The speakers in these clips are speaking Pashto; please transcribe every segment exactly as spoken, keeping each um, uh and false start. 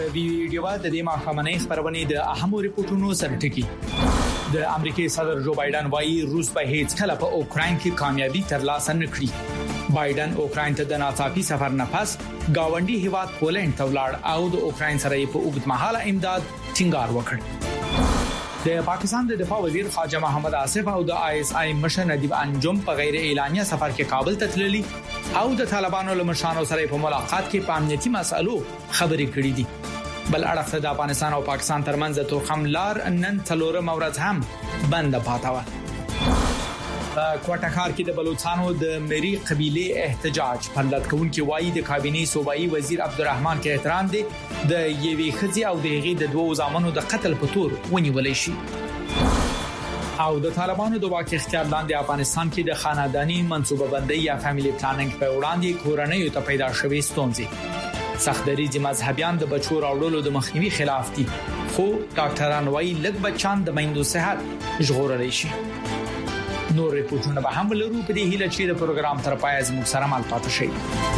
ویډیو د دې ماخامنۍ خبرونه د اهمو ریپورتونو سره ټکی د امریکای صدر جو بایدن وايي روس به هیڅ کله په اوکرين کې کامیابی ترلاسه نکړي. بایدن اوکرين ته د ناڅاپي سفر نه پس گاونډي هیواد پولند ته ولاړ او د اوکرين سره په اوږدمهاله امداد ټینګار وکړ. د پاکستان د دفاع وزیر خواجه محمد آصف او د آی اس آی مشر ندیب انجم په غیر اعلانیه سفر کې کابل ته تللي او د طالبانو له مشرانو سره په ملاقات کې په امنیتي مسالو خبرې کړې دي. بل اړخ د افغانستان او پاکستان ترمنځ توخم لار نن څلورم ورځ هم بند پاتې و. په کوټکار کې د بلوچستانو د مری قبيله احتجاج پرلط کوونکي وایي د کابینه صوبایي وزیر عبدالرحمن کې احترام دي د یوې خزي او د هغې د دوه ځامنو د قتل په تور ونیول شي. او د طالبانو د واک اختیار لاندې افغانستان کې د خاندانی منصوبه بندي یا فیملی پلانینګ په وړاندې کورنۍ ته پیدا شوې ستونزې. سختدریځي مذهبيان د بچو راوړلو د مخنیوي خلاف دي خو ډاکټران وایي لږ بچان د میندو صحت ژغورلی شي. نور ریپورتونه به هم لرو په دې هیله چې د پروګرام تر پای زموږ سره مل پاتې شئ.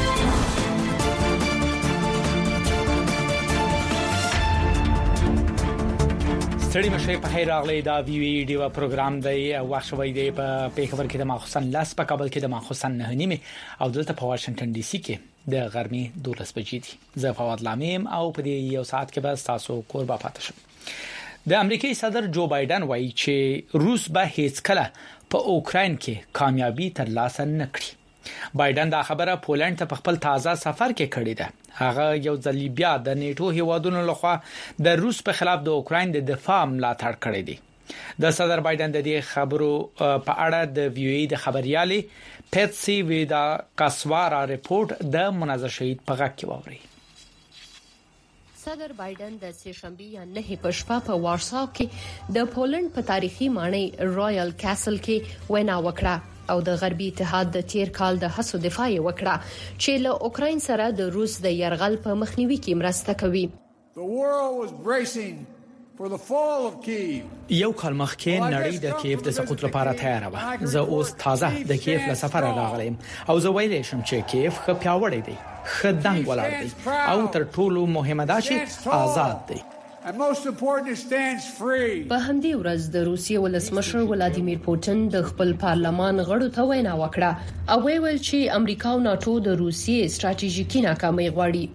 ستړي مشه په خیر راغلی دا ویډیو پروګرام دی وخت شوی دی په پیښور کې د ماخصن لاس په کابل کې د ماخصن نه نیمه او دلته په واشنگټن ډي سي کې د غرمې دولس بجې دي. زه فواد لامیم او په دې یو ساعت کې به تاسو کور به پاتې شم. د امریکای صدر جو بایدن وایي چې روس به هیڅ کله په اوکرين کې کامیابی ترلاسه نکړي. بایدن دا خبره پولند ته په خپل تازه سفر کې کړې ده. هغه یو ځل بیا د نیټو هیوادونو لخوا د روس په خلاف د اوکرين د دفاع ملاتړ کړی دی. د صدر بایدن د دې خبرو په اړه د وی ای د خبريالي پیټسي ویدا کاسوارا ریپورت د مناظر شهید په غږ کې ووري. صدر بایدن د سه شنبه یا نه په شپه په وارساو کې د پولند په تاریخي ماڼۍ رائل کاسل کې وینا وکړه او د غربي اتحاد د تیر کال د حسو دفاع وکړه چې له اوکرين سره د روس د يرغل په مخنیوي کې مرسته کوي. یو کال مخکې نړۍ د کیف د سقوط لپاره تیار و. زه اوس تازه د کیف له سفر راغلم او زه ویلې شم چې کیف خ پیاوړی دی خدنګ ولاړ دی او تر ټولو مهمه ده چې آزاد دی. په همدې ورځ د روسیې ولسمشر ولادیمیر پوتین د خپل پارلمان غړو ته وینا وکړه او ویل چې امریکا او ناتو د روسیې ستراتیژیکي ناکامي غواړي.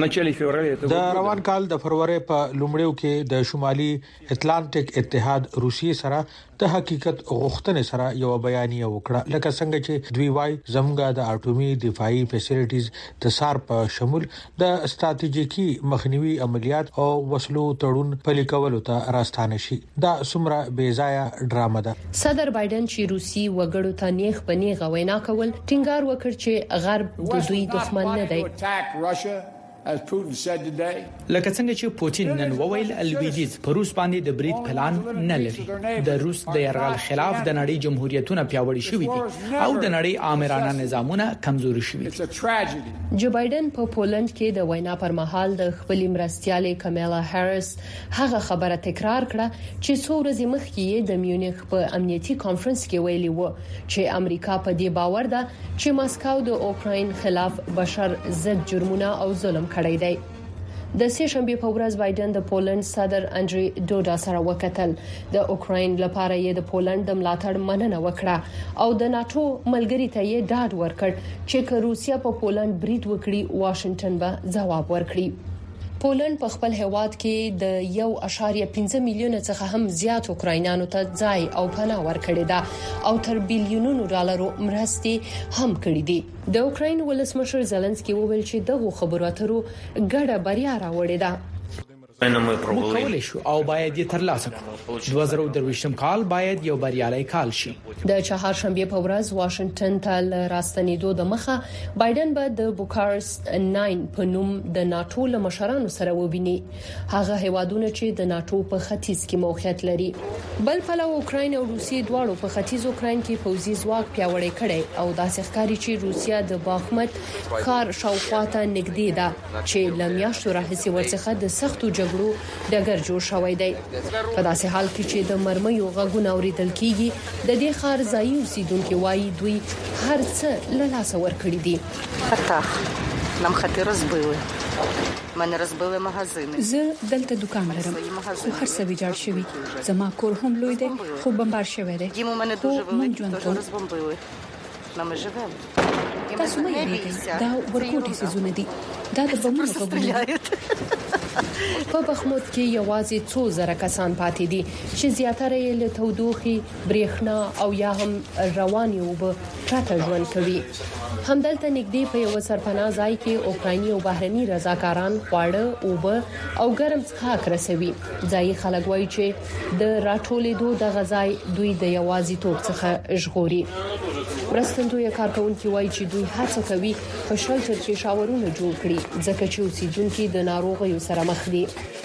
د روان کال د فروری په لومړیو کې د شمالي اتلانټیک اتحاد روسیې سره د حقیقت غوښتنې سره یو بیانیه وکړه لکه څنګه چې دوی وايي زموږ د اټومي دفاعي فیسیلیټیز د سار په شمول د ستراتیژیکي مخنیوي عملیات او وسلو تړون پلي کولو ته راستانه شي. دا څومره بې ځایه ډرامه ده. صدر بایدن چې روسي وګړو ته نیغ په نیغه وینا کول ټینګار وکړ چې غرب د دوی دښمن نه دی. لکه څنګه چې پوتین نن وویل الویدیز په روس باندې د بریټ پلان نه لري. د روس د يرغل خلاف د نړۍ جمهوریتونه پیاوړي شوي دي او د نړۍ آمرانه نظامونه کمزوري شوي دي. جو بایدن په پولند کې د وینا پر مهال د خپل مرستيالې کامیلا هریس هغه خبره تکرار کړه چې څو ورځې مخکې د میونخ په امنیتي کانفرنس کې ویلي و چې امریکا په دې باور ده چې ماسکو د اوکرين خلاف بشر ضد جرمونه او ظلم کړی دی. د سه شنبه په ورځ بایدن د پولند صدر انډری دوډا سره وکتل. د اوکرين لپاره یې د پولند د ملاتړ مننه وکړه او د ناتو ملګری ته یې ډاډ ورکړ چې که روسیا په پولند برید وکړي واشنگټن به ځواب ورکړي. پولند په خپل هیواد کې د یو اشاریه پنځه میلیون څخه هم زیات اوکراینانو ته ځای او پناه ورکړي ده او تر بیلیونونو ډالرو مرستې هم کړې دي. د اوکراین ولسمشر زيلنسکي وویل چې دغه خبرو اترو ګډه بریا راوړې ده. موږ کولای شو او باید یې ترلاسه کړو. دوه زره درویشتم کال باید یو بریالي کال شي. د چهارشنبه په ورځ واشنگټن ته راستنېدو د مخه بایدن به د بوکارست نو په نوم د ناتو له مشرانو سره وبیني. هغه هیوادونه چې د ناتو په ختیځ کې موقعیت لري. بل پلو اوکراین او روسیې دواړو په ختیځ اوکراین کې پوځي ځواک پیاوړی کړي او داسې ښکاري چې روسیا د باخمت ښار شاوخوا ته نږدې ده چې لمیاشتو راهیسې ورڅخه د سختو جګړو ډګر جوړ شوی دی. په داسې حال کې چې د مرمیو غږونه اوریدل کیږي د دې ښار ځایي اوسیدونکو وایي دوی هر څه له لاسه ورکړي دي. Так, нам хати розбили. زه دلته دکان لرم خو هر څه ویجاړ شوی زما کور هم لوی دی خو بمبار شوی دی خو مونږ ژوند کوو تاسو مې یریږئ دا ورکوټي سيزونه دي دا د بمونو په بڼه په بخمود کې یوازې څو زره کسان پاتې دي چې زیاتره یې له تودوخي برېښنا او یا هم رواني او پرته ژوند کوي. همدلته نږدې په یو سرپناه ځای کې اوکرایني او بهرني رضاکاران خواړه اوبه او ګرم څښاک رسوي. ځای خلک وایي چې د راټولېدو د غذای دوی د یوازې توپ څخه ژغوري. مرستندوی کارکونکو وایي چې دوی هڅه کوي په شلټر کې شاورونه جوړ کړي ځکه چې اوسیدونکو د ناروغیو سره مخ دي.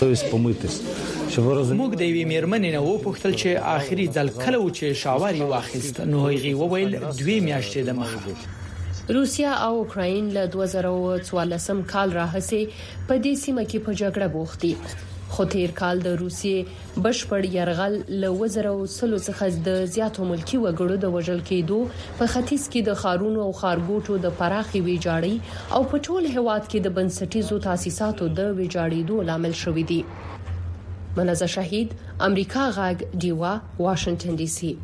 موږ د یوې میرمنې نه وپوښتل چې آخري ځل کله و چې شاور یې واخیست نو هغه وویل دوی میاشتې د مخه. روسیا او اوکراین له دوه زره څوارلسم کال راهیسې په دې سیمه کې په جګړه بوختي. خو تیر کال د روسیې بشپړ يرغل له وزرو سلو څخه د زیاتو ملکی وګړو د وژل کېدو په ختیځ کې د خارونو او خارګوټو د پراخي ویجاړي او په ټول هواد کې د بنسټیزو تاسیساتو د ویجاړېدو لامل شوې دي. منزه شهید امریکا غاګ دیوا واشنگټن ډي سي.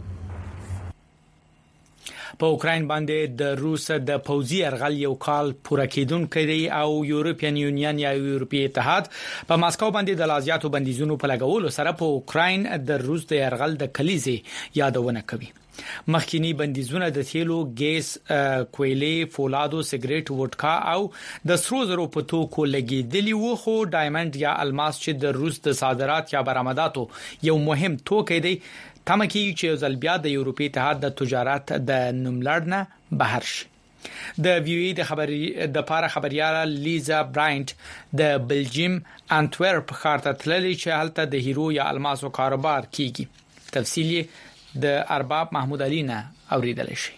په اوکراین باندې د روس د پوځي يرغل یو کال پوره کېدونکې دی او یورپین یونین یا یورپی اتحاد په ماسکو باندې د لازیاتو بندیزونو په لګولو سره په اوکراین د روس د يرغل د کلیزې یادونه کوي. مخکینی بندیزونه د تیلو، ګیس، کویلې، فولادو، سیګریټ، وډکا او د سرو زرو په توکو لګیدلی وو. خو ډایمنډ یا الماس چې د روس د صادرات یا برآمداتو یو مهم توکی دی تمکی چې ځل بیا د یورپی اتحاد د تجارت د نوملړنه بهر شي. د ویوی د خبري د پاره خبرياله لیزا براینټ د بلجیم انټورپ ښار ته تللې چې هلته د هیرو یا الماسو کاروبار کیږي. تفصیل د ارباب محمود علي نه اوریدل شي.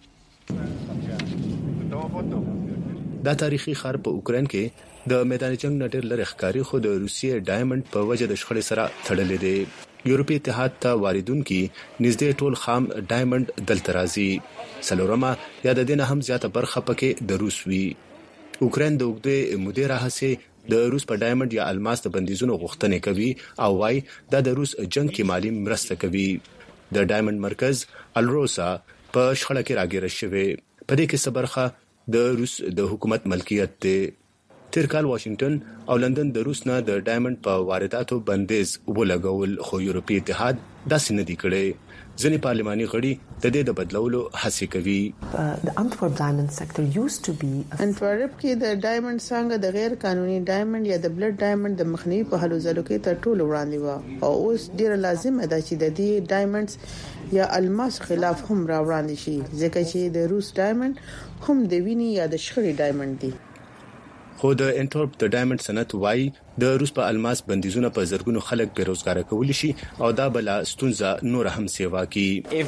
دا تاریخي ښار په اوکرين کې د میدان جنگ نټر لری ښکاری خو د روسیې ډایمنډ په وجه د شخړې سره تړلې دي. یورپی اتحاد ته واردونکو نږدې ټول خام ډایمنډ دلته راځي. سلورمه یا د دینه هم زیاته برخه پکې د روس وی. اوکرين د وګړي مدیر راهسي د روس په ډایمنډ یا الماس د بندیزونو غوښتنه کوي او وايي دا د روس جنگ کې مالی مرسته کوي. د ډایمنډ مرکز الروسا په شخړه کې راګیر شوی. په دې کې صبرخه د روس د حکومت ملکیت دی. تیر کال واشنگټن او لندن د روس نه د ډایمنډ په وارداتو بندیز ولګول خو یورپی اتحاد داسې نه دی کړی. ځینې پارلماني غړي د دې د بدلولو هڅه کوي. د انټورپ ډایمنډ سېکټر یوزد ټو بی انټورپ کې د ډایمنډ څنګه د غیر قانوني ډایمنډ یا د بلډ ډایمنډ د مخنیوي په هلو ځلو کې تر ټولو وړاندې و او اوس ډیر لازمه ده چې د دې ډایمنډز یا الماس خلاف هم را وړاندې شي ځکه چې د روس ډایمنډ هم د ویني یا د شخړې ډایمنډ دي. خو د انټورپ د ډایمنډ صنعت وايي د روس په الماس بندیزونه په زرګونو خلک بیروزګار کول شي او دا بل ستونزه نور هم سیوا کی.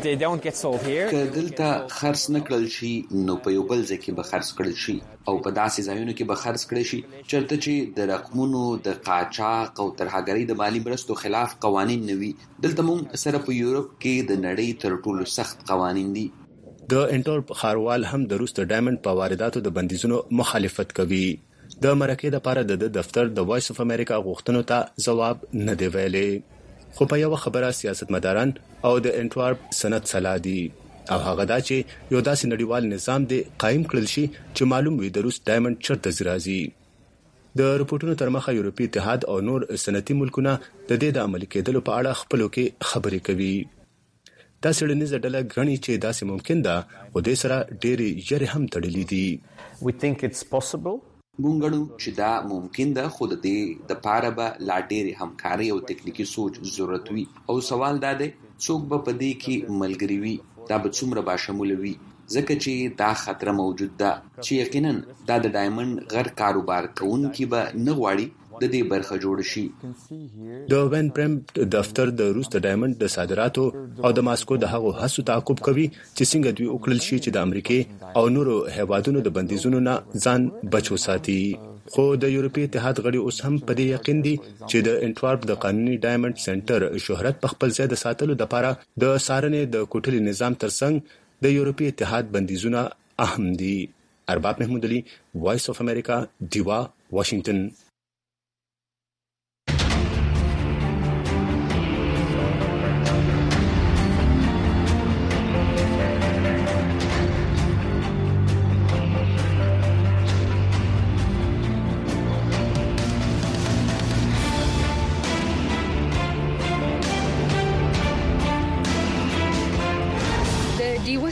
که دلته خرڅ نکړل شي نو په یو بل ځای کې به خرڅ کړل شي او په داسې ځایونو کې به خرڅ کړل شي چرته چې د رقمونو د قاچاق او ترهګری د مالی مرستو خلاف قوانين نوي. دلته موږ سره په یورپ کې د نړۍ تر ټولو سخت قوانين دي. د انټورپ خاروال هم د روس د ډایمنډ په وارداتو د بندیزونو مخالفت کوي. د مرکه د لپاره د دفتر د وایس اف امریکا غوښتنو ته جواب نه دی ویلي. خو په یو خبره سیاستمداران او د انټورپ صنعت صلاح دي او هغه دا چې یو داسې نړیوال نظام دی قائم کړل شي چې معلوم وي د روس ډایمنډ چرته زرازي. د رپورټونو تر مخه یورپی اتحاد او نور صنعتي ملکونه د دې د عملي کېدلو په اړه خپلو کې خبرې کوي. دا څېړنیزه ډله غني چې داسې ممکن ده او د سره ډېری یې هم تړلې دي. We think it's possible. مونږ چې دا ممکن ده خو د دې د پاره به لا ډېری همکاري او تکنیکی سوچ ضرورت وي او سوال دا دی څوک به په دې کې ملګری وي دا به څومره با شمول وي ځکه چې دا خطر موجود ده چې یقینا دا د ډایمنډ غیر کاروبار کوونکي به نه غواړي د دې برخه جوړ شي. د وین پرم دفتر د روس د ډایمنډ د صادراتو او د ماسکو د هغو هڅو تعقیب کوي چې څنګه دوی وکړل شي چې د امریکای او نورو هیوادونو د بندیزونو نه ځان بچو ساتي. خو د یورپی اتحاد غړي اوس هم په دې یقین دي چې د انټورپ د قانوني ډایمنډ سنټر شهرت په خپل ځای د ساتلو لپاره د سارنې د کوټلي نظام ترڅنګ د یورپی اتحاد بندیزونه اهم دي. ارباب محمود علي وایس اف امریکا دیوا واشنگټن.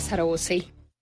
ما سره اوسئ.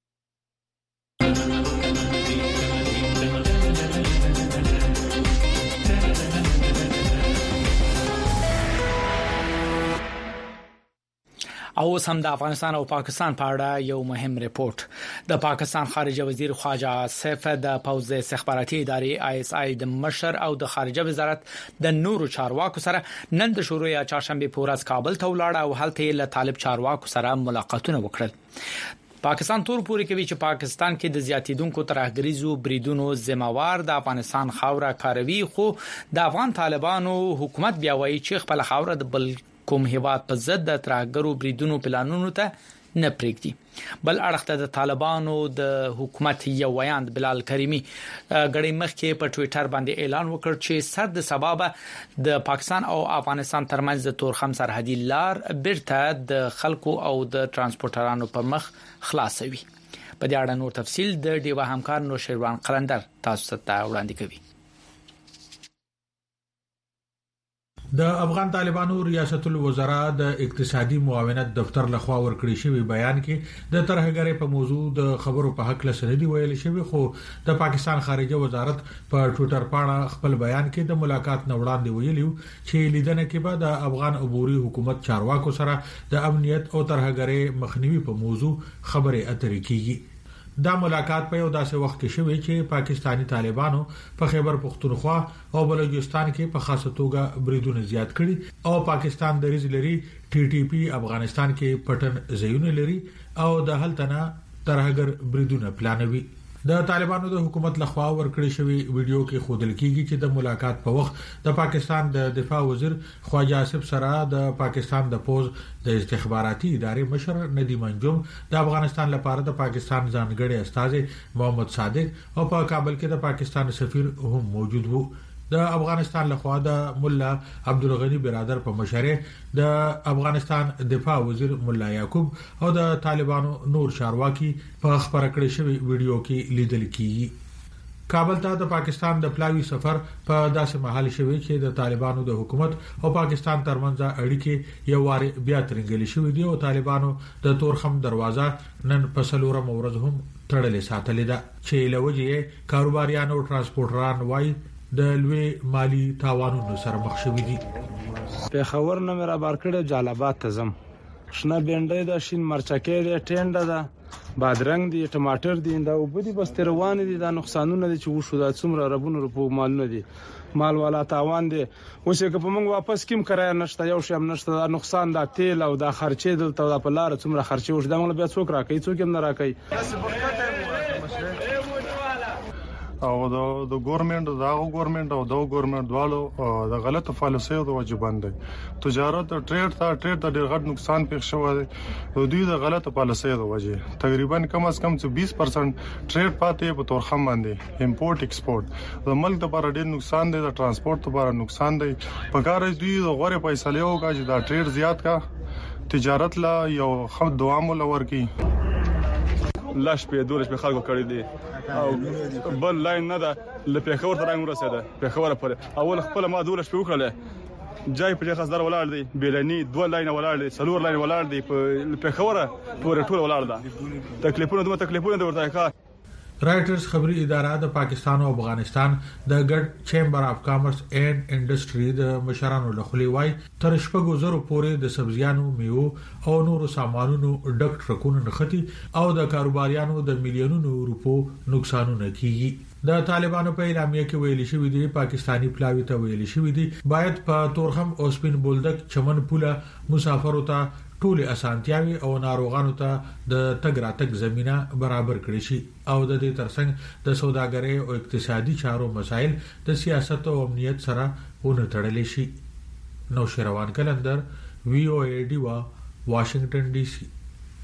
او سم د افغانستان او پاکستان په اړه یو مهم ریپورت. د پاکستان خارجه وزیر خواجه آصف د پوز استخباراتي ادارې آی اس آی د مشر او د خارجه وزارت د نورو چارواکو سره نن د شروع یا چهارشنبه په ورځ کابل ته ولاړ او هلته له طالب چارواکو سره ملاقاتونه وکړل. پاکستان تور پوري کوي چې پاکستان کې د زیاتیدونکو ترهګریزو بریدونو ذمہوار د افغانستان خاوره کاروي، خو د افغان طالبانو حکومت بیا وایي چې خپل خاوره د بل کوم هیواد په ضد د ترهګرو بریدونو پلانونو ته نه پریږدي. بل اړخته د طالبانو د حکومت یو ویاند بلال کریمی غړي مخکې په ټوئیټر باندې اعلان وکړ چې سر د سبب د پاکستان او افغانستان ترمنځ د تورخم سرحدي لار بیرته د خلکو او د ترانسپورټرانو په مخ خلاصوي. په دې اړه نور تفصيل د ډیوا همکار نوشیروان قلندر تاسو ته وړاندې کوي. د افغان طالبانو ریاست الوزرا د اقتصادي معاونت دفتر لخوا ورکړی شوی بیان کې د ترهګرۍ په موضوع د خبرو په حق لسندي ویل شوی، خو د پاکستان خارجه وزارت په ټوئیټر باندې خپل بیان کې د ملاقات نوړاندې ویلیو چې لیدنه کې به د افغان عبوري حکومت چارواکو سره د امنیت او ترهګرۍ مخنیوي په موضوع خبرې اترې کیږي. دا ملاقات په یو داسې وخت کې شوی چې پاکستانی طالبانو په خیبر پختونخوا او بلوچستان کې په خاصه توګه بریدونه زیات کړي او پاکستان د ریز لري ټي ټي پی افغانستان کې پټن ځایونه لري او د هلتنه ترهګر بریدونه پلانوي. د طالبانو د حکومت لخوا ورکړی شوی ویډیو کې خودل کیږي چې د ملاقات په وخت د پاکستان د دفاع وزیر خواجه آصف سره د پاکستان د پوز د استخباراتي ادارې مشر ندیم انجم، د افغانستان لپاره د پاکستان ځانګړي استاذ محمد صادق او په کابل کې د پاکستان سفیر هم موجود وو. د افغانستان لخوا د مولا عبدالغنی برادر په مشرۍ د افغانستان دفاع وزیر مولا یعقوب او د طالبانو نور چارواکي په خبره کړې شوی ویډیو کې لیدل کیږي. کابل ته د پاکستان د پلاوی سفر په داسې محل شوی چې د طالبانو د حکومت او پاکستان ترمنځ اړیکې یو واره بیا ترنګل شوې دي او طالبانو د تورخم دروازه نن په سلورم ورځ هم تړلې ساتلې ده چې لوجه کاروباریان او ترانسپورټران وایي د لوی مالی تاوانونو سره مخ شوي دي. په خبر نه مې را بار کړې جالبات ته زم شنه بینډۍ د شین مرچکې د ټینډه ده بادرنګ دي ټماټر دي دا وبدي بس روان دي دا نقصانونه دي چې وشو دا څومره ربونه روپو مالونه دي مال والا تاوان دي. اوس که په موږ واپس کیم کرای نشته یو شی هم نشته دا نقصان دا تیل او دا خرچې دلته دا په لار څومره خرچې وش دا موږ بیا څوک راکې څوک هم نه راکې او د د ګورنمنت دغه ګورنمنت او د ګورنمنت دوالو د غلطو پالیسیو د وجه باندې تجارت او ټریډ ته ټریډ ته ډېر غټ نقصان پېښ شوی دی. د دوی د غلطو پالیسیو د وجه تقریبا کم از کم چې بیس پرسنټ ټریډ پاتې په تورخم باندې امپورټ ایکسپورټ د ملک لپاره ډېر نقصان دی، د ترانسپورت لپاره نقصان دی. په کار دوی د غوړې پیسې له وکړي چې دا ټریډ زیات کا تجارت لا یو خو دوام ولور کی لاش په دولش په خلکو کړی دي او بل لاین نه ده لپاره خبر تر موږ رسیده په خبره پر اول خپل ما دولش په وکړه جای په خاصدار ولاړ دی بیلنی دوه لاین ولاړ دی سلور لاین ولاړ دی په خبره پر ټول ولاړ ده تکلیفونه دوه تکلیفونه ورته ښه. رائټرز خبري اداره د پاکستان او افغانستان د ګډ چیمبر اف کامرس اینڈ انډستری د مشرانو لخوا وایي تر شپږو زرو پورې د سبزیانو میوه او نورو سامانونو ډک ټرکونه نختی او د کاروباریانو د میلیونونو روپو نقصانونه کیږي. د طالبانو په اعلامیه کې ویل شوی دی پاکستانی پلاوی ته ویل شوی دی باید په تورخم او سپین بولدک چمن پوله مسافرو ته ټول اسانتیاوي او ناروغانو ته د تګ راتګ زمينه برابر کړي شي او د دې ترڅنګ د سوداګرۍ او اقتصادي چارو مسایل د سیاست او امنیت سره ونه تړلې شي. نوشیروان قلندر وی او ای ډیوا واشنگټن ډي سي.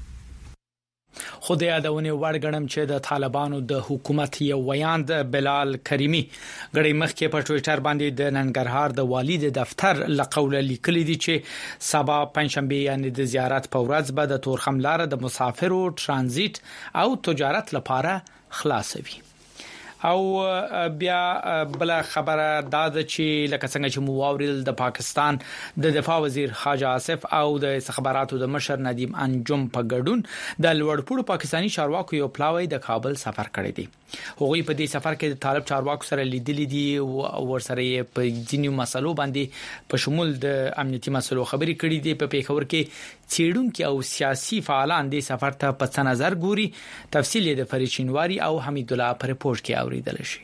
خو د یادونه ورګړم چې د طالبانو د حکومت یو ویاند بلال کریمی غړي مخکې په ټوئیټر باندې د ننګرهار د والي د دفتر لقول لیکلي دي چې سبا پنځشنبه یعنی د زیارت په ورځ به د تورخم لار د مسافرو ترانزیت او تجارت لپاره خلاصوي. او بیا بل خبره دا چې لکه څنګه چې مواورل د پاکستان د دفاع وزیر خواجه آصف او د خبراتو د مشر ندیم انجم په ګډون د لوړپوړو پاکستانی چارواکو یو پلاوی د کابل سفر کړی دی. هغوی په دې سفر کې د طالب چارواکو سره لیدلې دي او ورسره په ځینو مسلو باندې په شمول د امنیتي مسلو خبرې کړې دي. په پیښور کې چېډونکو او سیاسي فعالان د سفر ته په څه نظر ګوري، تفصیل د فرید شینواری او حمید الله پر پورت کې اوریدل شي.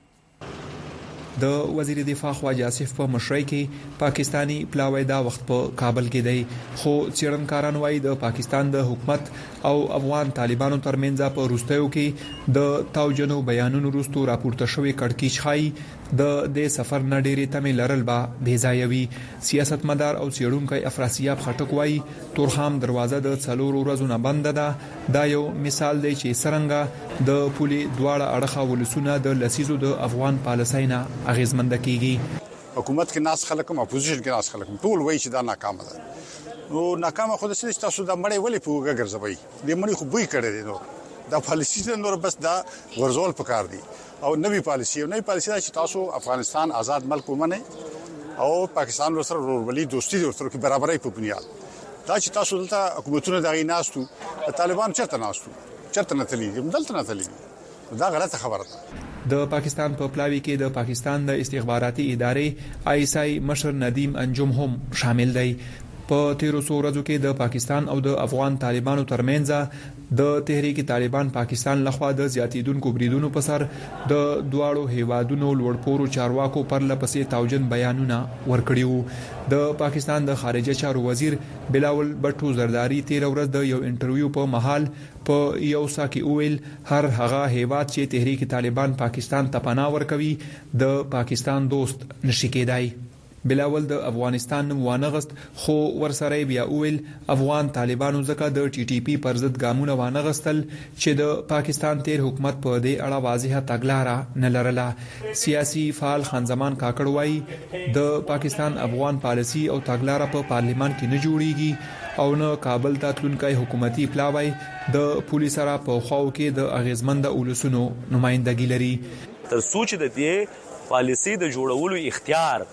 د وزیر دفاع خواجه آصف په مشرۍ کې پاکستانی پلاوی دا وخت په کابل کې دی، خو څېړنکاران وایي د پاکستان د حکومت او افغان طالبانو ترمنځ په روستیو کې د تاوجنو بیانونو وروسته راپورته شوی کړکېچ ښایي د دې سفر نه ډېرې تمې لرل به بې ځایه وي. سیاستمدار او څېړونکی افراسیاب خټک وایي تورخام دروازه د څلورو ورځو نه بنده ده. دا یو مثال دی چې څرنګه د پولې دواړه اړخه ولسونه د لسیزو د افغان پالیسۍ نه اغیزمند کیږي. حکومت کې ناس خلک هم اپوزیشن کې ناس خلک ټول وایي چې دا ناکامه ده. نو ناکامه خو د سې تاسو د مړې ولې پوګه ګرځوي، د مړې خو بوی کړی دی. نو دا پالیسی نور بس دا ورزول پکار دی او نوې پالیسی او نوې پالیسی چې تاسو افغانستان آزاد ملک ومنه او پاکستان سره ورورولي دوستي ورسره کې برابرۍ په بنیاد دا چې تاسو دلته حکومتونه دغه ناستو طالبان چرته ناستو چرته نه تللی دلته نه تللی، دا غلطه خبره ده. د پاکستان په پلاوی کې د پاکستان د استخباراتي ادارې آی اس آی مشر ندیم انجم هم شامل دی. په تیرو څو ورځو کې د پاکستان او د افغان طالبانو ترمنځ د تحریک طالبان پاکستان لخوا د زیاتیدونکو بریدونو په سر د دواړو هیوادونو لوړپوړو چارواکو پر لپسې تاوجن بیانونه ورکړیو. د پاکستان د خارجه چارو وزیر بلاول بټو زرداری تیر ورځ د یو انټرویو په محل په یو ساکي اویل هر هغه هیواد چې تحریک طالبان پاکستان ته پناه ورکوي د پاکستان دوست نشي کېدای. بلاول د افغانستان وانه غست، خو ورسره بیا اویل افغان طالبانو ځکه د ټي ټي پی پر ضد ګامونه وانه غستل چې د پاکستان تیر حکومت په دې اړه واضحه تګلاره نه لرله. سیاسي فعال خان زمان کاکړ وایي د پاکستان افغان پالیسی او تګلاره په پارلیمان کې نه جوړیږي او نه کابل ته تلونکي حکومتي پلاوی د پولیس سره په خواو کې د اغیزمند اولسونو نمائندګي لري. تر سوچ د دې پالیسی د جوړولو اختیار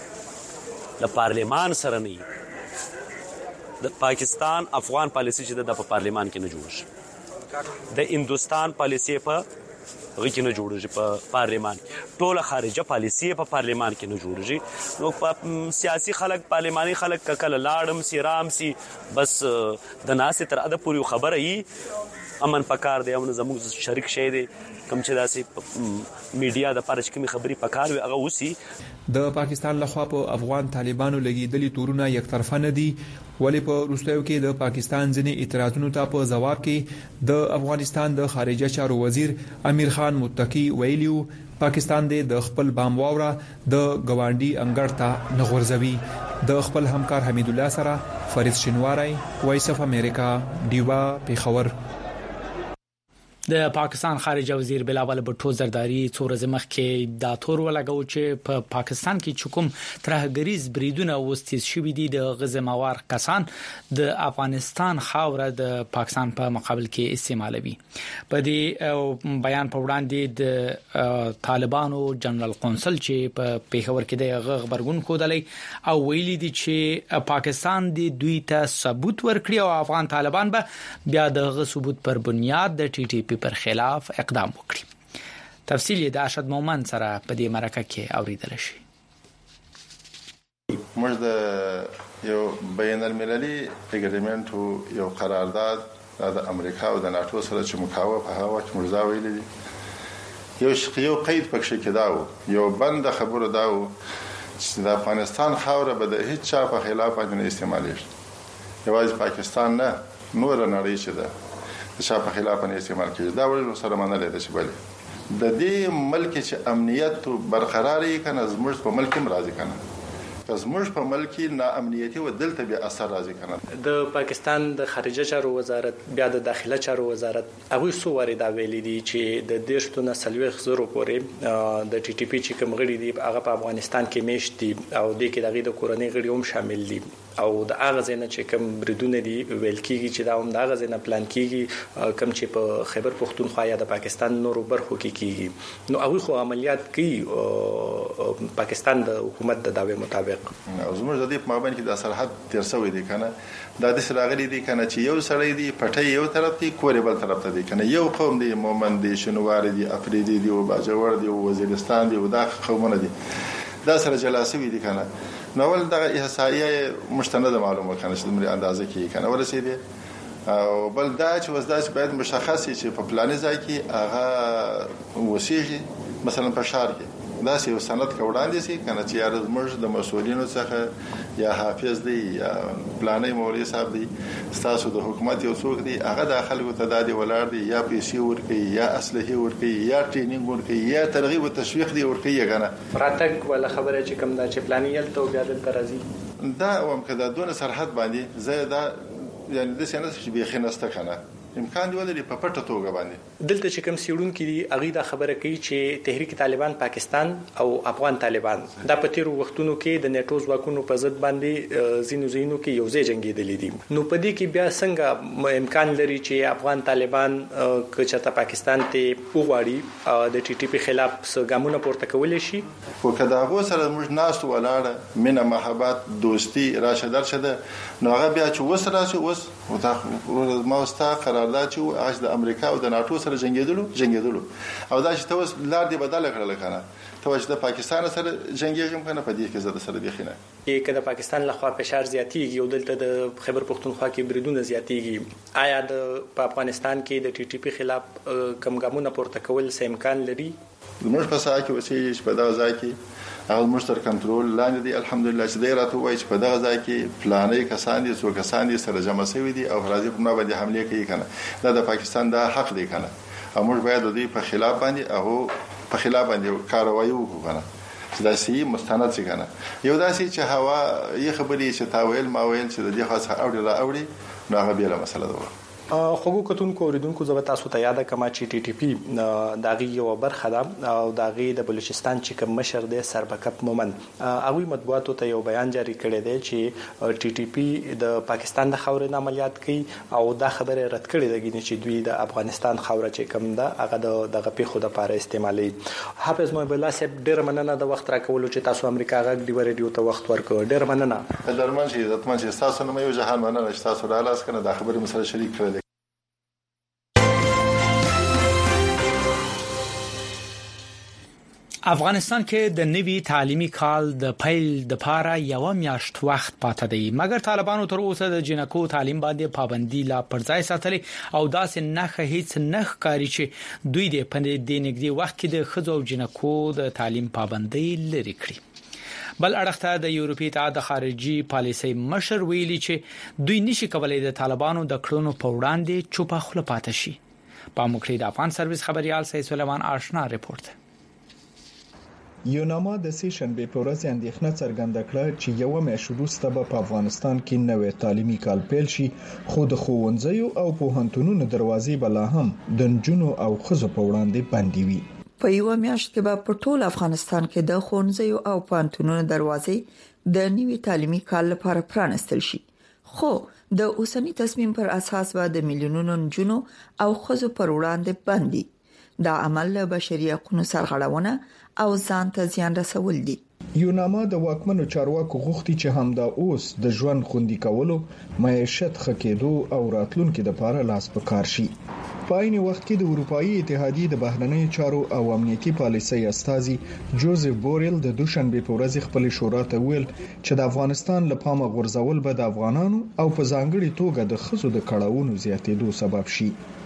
د پارلیمان سره نه، د پاکستان افغان پالیسی چې د پارلیمان کې نه جوړ، د هندستان پالیسی په هغه کې نه جوړیږي په پارلیمان، ټول خارجه پالیسی په پارلیمان کې نه جوړیږي. نو په سیاسي خلک پارلیماني خلک کله لاړم سی رام سی بس د ناس تر اده پوری خبره یې امن پکار دی او زموږ شریک شه دی کوم چې داسې میډیا د پارچ کې خبري پکار وي هغه وسی. د پاکستان لخوا په افغان طالبانو لګیدلي تورونه یک طرفه نه دي، ولی په روستیو کې د پاکستان ځینې اعتراضونو ته په جواب کې د افغانستان د خارجه چارو وزیر امیر خان متقی ویلیو پاکستان د خپل بام واوره د ګوانډي انګړ ته نغورځوي. د خپل همکار حمید الله سره فرید شینواری، وایس اف امریکا، دیوا، پیښور. د پاکستان خارجه وزیر بلاول بټو زرداری څو ورځې مخکې دا تور ولګاو چې په پا پاکستان کې چکم ترهګریز بریدونه وستیز شوې دي د غزموار کسان د افغانستان خاوره د پاکستان په مقابل کې استعمالوي. په دې بیان په وړاندې د طالبانو جنرال قونسل چې په پیښور کې د خبرګون کودلې او ویلي دي چې پاکستان د دوی ته ثبوت ورکړي او افغان طالبان به بیا د ثبوت پر بنیاد د ټي ټي پی پر خلاف اقدام وکړي. تفصیل د ارشد مومن سره په دې مرکه کې اوریدل شي. موږ د یو بین المللي اګریمنت او یو قرارداد د امریکا او د ناتو سره چې مکاوه په هغه وخت موږ زاویل دي یو یو قید پکې کېداو، یو بند خبره داو چې د افغانستان خاوره به د هیڅ چا په خلاف باندې استعمالېږي، یوازې پاکستان نه نور نړۍ چې ده د شا په خلاف نه استعمال کیږي. دا ورته سره منل دي چې بل د دې ملک چې امنیت برقراري کنه زموږ په ملک هم راځي کنه پس موږ په ملک ناامنیتي او دلته به اثر راځي کنه. د پاکستان د خارجه چارو وزارت بیا د داخله چارو وزارت هغه سو واري دا ویلي دي چې د دیشتو نه سلويخ زرو پورې د ټي ټي پی چې کوم غړي دي هغه په افغانستان کې میشت دي او د کې دغه د کورنۍ غړي هم شامل دي او د هغه ځنه چې کوم بریدونه دي ویل کیږي چې دا هم د هغه ځنه پلان کیږي کوم چې په خیبر پختونخوا یا د پاکستان نورو برخو کې کیږي. نو هغه خو عملیات کوي پاکستان د حکومت د داوی مطابق. زموږ د دې په مابین کې د سرحد تیر شوی دی کنه دا د سراغلي دي کنه چې یو سړی دی پټي یو طرف دی کورې بل طرف ته دی کنه یو قوم دی مومن دی شنوار دی افریدي دی او باجوړ دی او وزیرستان دی او دا قومونه دي دا سره جلاسوي دي کنه. نو ول دغه احصائیه مستند معلومه کنه چې د اندازه کې کنه ورسېده او بل دا چې وزداش باید مشخص چې په پلان ځای کې هغه وسیږي مثلا په شهر کې دا یو سند کوړاندې سي کنه چې یار موږ د مسؤلینو څخه یا حافظ دی یا پلانې مولوی صاحب دی تاسو د حکومت یو څوک دی هغه د خلکو تدادي ولر دی یا پیسې ورکي یا اسلحه ورکي یا ټریننګ ورکي یا ترغیب او تشویق دی ورکي کنه راتګ ولا خبره چې کوم دا چې پلانې یل ته بیا د ترازی دا هم کدا دون سرحد باندې زه دا یعنی د سینې چې به خنسته کنه امکان دی ولري په پټه توګه باندې دلته چې کوم سیړون کې اغه دا خبره کوي چې تحریک طالبان پاکستان او افغان طالبان د پتیرو وختونو کې د نیټو ځواکونو په ضد باندې زینو زینو کې یو ځای جنگیدلې دي. نو په دې کې بیا څنګه امکان لري چې افغان طالبان کچته پاکستان ته وغواړي د ټي ټي پی خلاف څګامونه پورته کول شي خو کدا هغه سره موږ ناس ولاړه مینه محبت دوستي راشه درشه نو هغه بیا چې وسره شي اوس او ما وستا قرارداد چې اج د امریکا او د ناتو سره جنگیدلو جنگیدلو او دا چې توس لار دی بدل کړل کنه توجه د پاکستان سره جنگیږم کنه په دې کې زده سره دی خنه کې کله پاکستان له خوا فشار زیاتیږي او دلته د خیبر پختونخوا کې بریدونه زیاتیږي آیا د افغانستان کې د ټي ټي پی خلاف کم ګامونه پورته کول سم امکان لري؟ موږ په ساعت کې وسیږي چې په دا ځای کې هغه مشتر کنټرول لاندې دی الحمدلله چې دی راته وایي چې په دغه ځای کې پلانې کسان دي څو کسان دي سره جمع شوي دي او راځي په ما باندې حمله کوي کنه دا د پاکستان د حق دی کنه او موږ باید د دې په خلاف باندې هغه په خلاف باندې کاروایی وکړو کنه چې دا سي مستند شي کنه یو داسي چې هوا یې خبرې چې تاویل ما ویل چې د دې خاصه اوړي لا اوړي نو هغه بیره مسله ده. خوګو کتونکو اوریدونکو زه تاسو ته یاد کما چې ټي ټي پی داغي یو برخه ده او داغي د بلوچستان چې کوم مشر دی سربکپ مومن هغه مطبوعاتو ته یو بیان جاری کړی دی چې ټي ټي پی د پاکستان د خاورې عملیات کوي او دا خبره رد کړې ده چې دوی د افغانستان خاور چې کوم ده هغه د غپی خو د پاره استعمالي. حافظ محب الله صاحب ډیر مننه د وخت راکولو چې تاسو امریکا غږ دی ریډیو ته وخت ورکړ ډیر مننه. درمن شي عزتمن شي تاسو نه یو جهان مننه چې تاسو را لاس کنه دا خبره مسله شریک کړل. افغانستان کې د نوي تعلیمي کال د پیل د پاره یو میاشت وخت پاتې دی مګر طالبانو تر اوسه د جنکو تعلیم باندې پابندي لا پرځای ساتلي او داسې نه هیڅ نه کاری چې دوی د پندې د نګدي وخت کې د خزو او جنکو د تعلیم پابندي لري کړی. بل اړخته د یورپی اتحاد خارجي پالیسي مشر ویلي چې دوی نشي کولای د طالبانو د کړنو په وړاندې چوپ خپل پاتې شي. په موکړی د افغان سرویس خبريال سید سلیمان آشنا رپورت. یوناما د سې شنبه په ورځ اندېښنه څرګنده کړه چې یو میاشت وروسته به په افغانستان کې نوې تعلیمي کال پیل شي خو د ښوونځیو او پوهنتونونو دروازې بل هم د نجونو او ښځو په وړاندې بندي وي. په یو میاشت کې به په ټول افغانستان کې د ښوونځیو او پوهنتونونو دروازې د نوي تعلیمي کال لپاره پرانستل شي خو د اوسنی تصمیم پر اساس به د میلیونونو نجونو او ښځو پر وړاندې بندي. دا عمل له بشري حقوقو سرغړونه او ځان ته زیان رسول دي. یوناما د واکمنو چارواکو غوښتي چې همدا اوس د ژوند خوندي کولو، معیشت ښه کېدو او راتلونکو لپاره لاس په کار شي. په عین وخت کې د اروپאי اتحادیې د بهرنیو چارو او امنیتي پالیسۍ استازي جوزف بوریل د دوشنبه په ورځ خپل شورا ته ویل چې د افغانستان لپاره غورځول به د افغانانو او په ځانګړي توګه د خزو د کړهونو زیاتېدو سبب شي.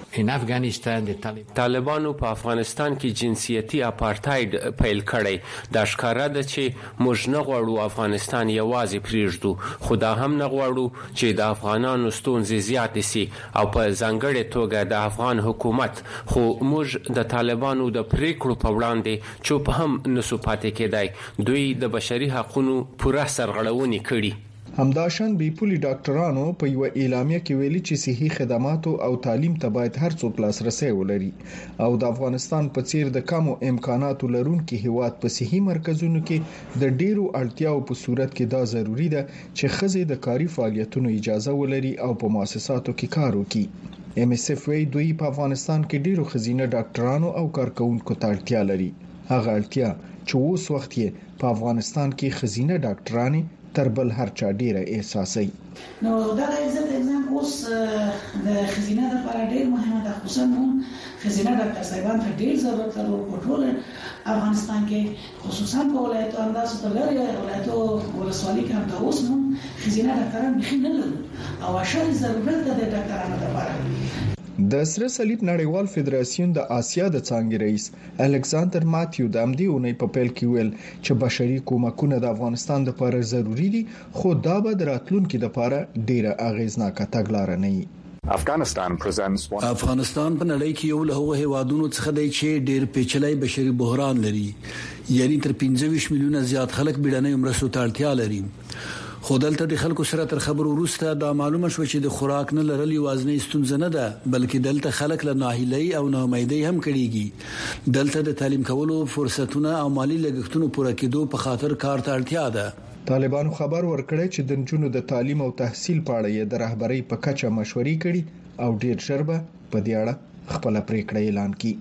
طالبانو په افغانستان کې جنسیتي اپارټاید پیل کړی. دا ښکاره ده چې موږ نه غواړو افغانستان یوازې پریږدو، خو دا هم نه غواړو چې د افغانانو ستونزې زیاتې سي او په ځانګړې توګه د افغان حکومت. خو موږ د طالبانو د پریکړو په وړاندې چوپ هم نسو پاتې کېدای. دوی د بشري حقوقو پوره سرغړونې کړي. همداشان بیپولي ډاکټرانو په یو اعلامیه کې ویلي چې صحي خدماتو او تعلیم ته باید هر څوک لاسرسي ولري او د افغانستان په څیر د کمو امکاناتو لرونکي هیواد په صحي مرکزونو کې د ډیرو اړتیاو په صورت کې دا ضروری ده چې ښځې د کاري فعالیتونو اجازه ولري او په مؤسساتو کې کار وکړي. ام اس اف وی دوی په افغانستان کې ډیرو ښځینه ډاکټرانو او کارکونکو ته اړتیا لري. هغه اړتیا چې اوس وخت یې په افغانستان کې ښځینه ډاکټرانې تر بل هر چا ډیره احساسي. نو دا عزت اگزام اوس د خزینه لپاره ډیر مهمه ده، خصوصا نو خزینه ډاکټر صاحبان ته ډیر ضرورت لري په ټول افغانستان کې، خصوصا په ولایتو اندازو ته لري ولایتو ولسوالۍ کې هم اوس نو خزینه ډاکټران بخښي نه لري او اشاره ضرورت ده د ډاکټرانو لپاره. د سره صلیب نړیوال فدراسیون د آسیا د څانګې رئیس الکساندر ماتیو د امدی اونۍ په پیل کې ویل چې بشري کومکونه د افغانستان لپاره ضروری دي، خو دا به د راتلونکو لپاره ډیره اغیزناکه تګلارې نه وي. افغانستان افغانستان په نړۍ کې یو له هغو هیوادونو څخه دی چې ډیر پیچلي بشري بحران لري، یعنی تر پنځه ویشت میلیونه زیات خلک بیړنۍ مرستو ته اړتیا لري. خو دلته د خلکو سره تر خبرو وروسته دا معلومه شو چې د خوراک نه لرل یوازې ستونزه نه ده، بلکې دلته خلک له ناهیلۍ او ناامیدۍ هم کړيږي. دلته د تعلیم کولو فرصتونه او مالی لګښتونو پوره کېدو په خاطر کار ته اړتیا ده. طالبانو خبر ورکړی چې د نجونو د تعلیم او تحصیل په اړه یې د رهبرۍ په کچه مشورې کړي او ډیر ژر به په دې اړه خپل پریکړه اعلان کړي.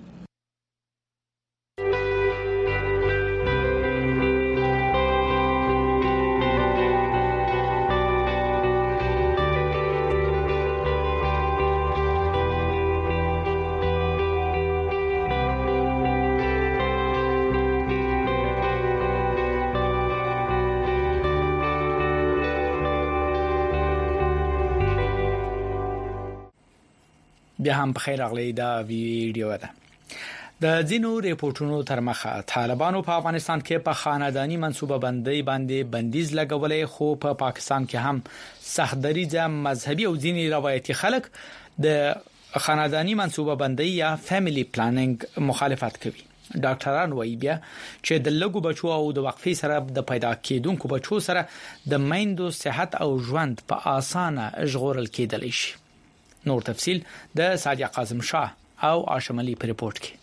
بیا هم بخیر اغلی دا ویډیو ده. د ځینو ریپورتونو تر مخه طالبانو په افغانستان کې په خاندانی منصوبه بندي باندې بندیز لګولې، خو په پا پاکستان کې هم سختدریزه مذهبي او دینی روایتي خلک د خاندانی منصوبه بندي یا فیملی پلانینګ مخالفت کوي. ډاکټران وایي بیا چې د لګو بچو او د وقفې سره د پیدا کېدونکو بچو سره د میندو صحت او ژوند په اسانه ژغورل کېدلی شي. نور تفصيل د ساجع قاسم شاه او عاشم علي په ریپورت کې.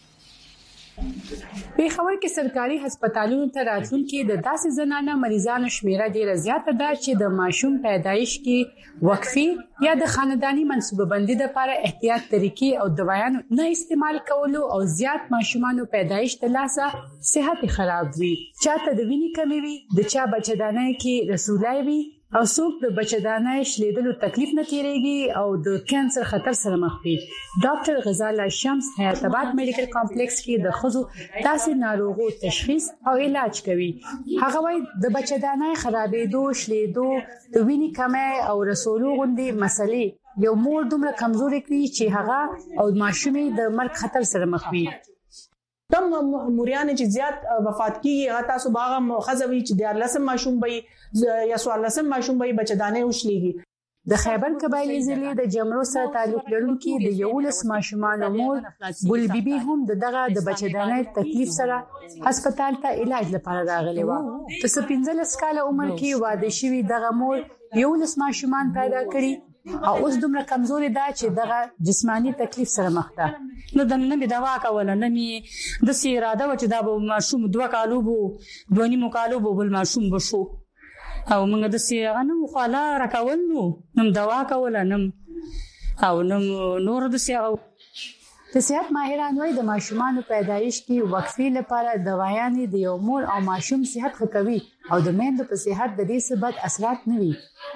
پیښور کې سرکاري هسپتالونو ته راتلونکي د داسې زنانه مریضانو شمیره ډیره زیاته ده چې د ماشوم پیدایش کې وقفي یا د خاندانی منصوبه بندي لپاره احتیاط طریقې او دوايانو نه استعمال کولو او زیات ماشومانو پیدایش ته لاسه صحت خراب وي، چاته د وینې کمی وي، د چا بچدانه کې رسولای وي او څوک د بچدانه شلیدلو تکلیف نه تیریږي او د کانسر خطر سره مخ وي. ډاکټر غزاله شمس حیات آباد میډیکل کمپلیکس کې د خزو تاسو ناروغو تشخیص او علاج کوي. هغه وايي د بچدانه خرابېدو، شلیدو، د وینې کمی او رسولو غوندي مسلې یو مور دومره کمزوري کړي چې هغه او ماشومې د مرګ خطر سره مخ وي. کم مریان چې زیات وفات کیږي هغه تاسو باغه خزوي چې د لسم ماشوم به یا سوال لسم ماشوم به بچدانه وشليږي. د خیبر قبایلی ضلع د جمرو سره تعلق لرونکي د یولس ماشومان مور ګل بیبي هم دغه د بچدانه تکلیف سره هسپتال ته علاج لپاره راغلی و. په پنځلس کال عمر کې واده شوی دغه مور یولس ماشومان پیدا کړي او اوس دومره کمزوري ده چې دغه جسمانی تکلیف سره مخ ده. نو د نن به دوا کوله نه می د سی اراده و چې دا به ماشوم دوه کالو بو دوه نیمو کالو بو بل ماشوم بشو او موږ د سی غنم خلا راکول نو نم دوا کوله نم او نم نور د سی د صحت ماهران وايي د ماشومانو پیدایش کې وقفې لپاره دوايان د یو مور او ماشوم صحت ښه کوي او د میندو په صحت د دې ثبات اثرات نه وي.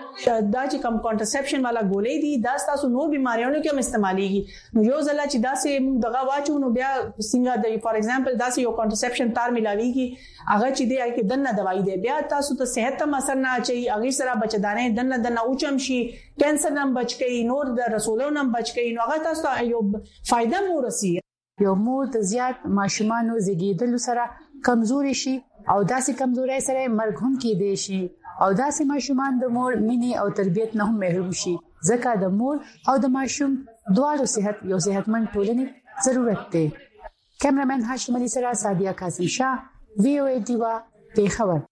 دا چې کم کانټرسپشن والا ګولې دي دا تاسو نور بیماریونو کې هم استعماليږي نو یو ځل چې دا سه موږ دغه واچو نو بیا څنګه د فار ایگزامپل دا سه یو کانټرسپشن تار ملاويږي هغه چې دی کې دنه دوايي دی بیا تاسو ته صحت ته اثر نه اچي هغه سره بچدانه دنه دنه اوچم شي کینسر نم بچ کی نور د رسولو نم بچ کی نو هغه تاسو ته یو فائدہ مورسي یو مور د زیات ماشومان زیږیدل سره کمزوري شي او داسې کمزوري سره مرګ هم کېدای شي او داسې ماشومان د مور مینې او تربيت نه هم محروم شي ځکه د مور او د ماشوم دواړو صحت یو صحتمند ټولنې ضرورت دی کیمرامن هاشم علي سره سادیا قاسم شاه وی او ای دیوا پیښور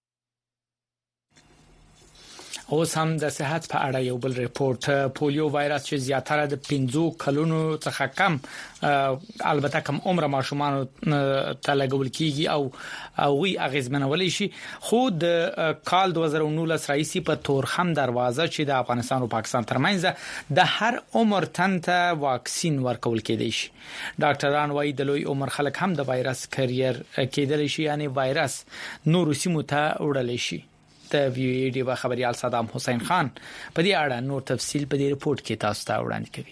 اوس هم د صحت په اړه یو بل ریپورت پولیو وایرس چې زیاتره د پنځو کلونو څخه کم البته کم عمر ماشومان ته لګول کیږي او او وی اغیزمنولې شي خو د کال دوه زره نولس رئیسي په تورخم دروازه چې د افغانستان او پاکستان ترمنځ د هر عمر تن ته واکسین ورکول کېدی شي ډاکټران وايي د لوی عمر خلک هم د وایرس کیریر کېدل شي یعنی وایرس نور سیمو ته وړل شي د وی ای ډي خبريال صدام حسین خان په دې اړه نور تفصيل په دې رپورت کې تاسو ته وړاندې کوي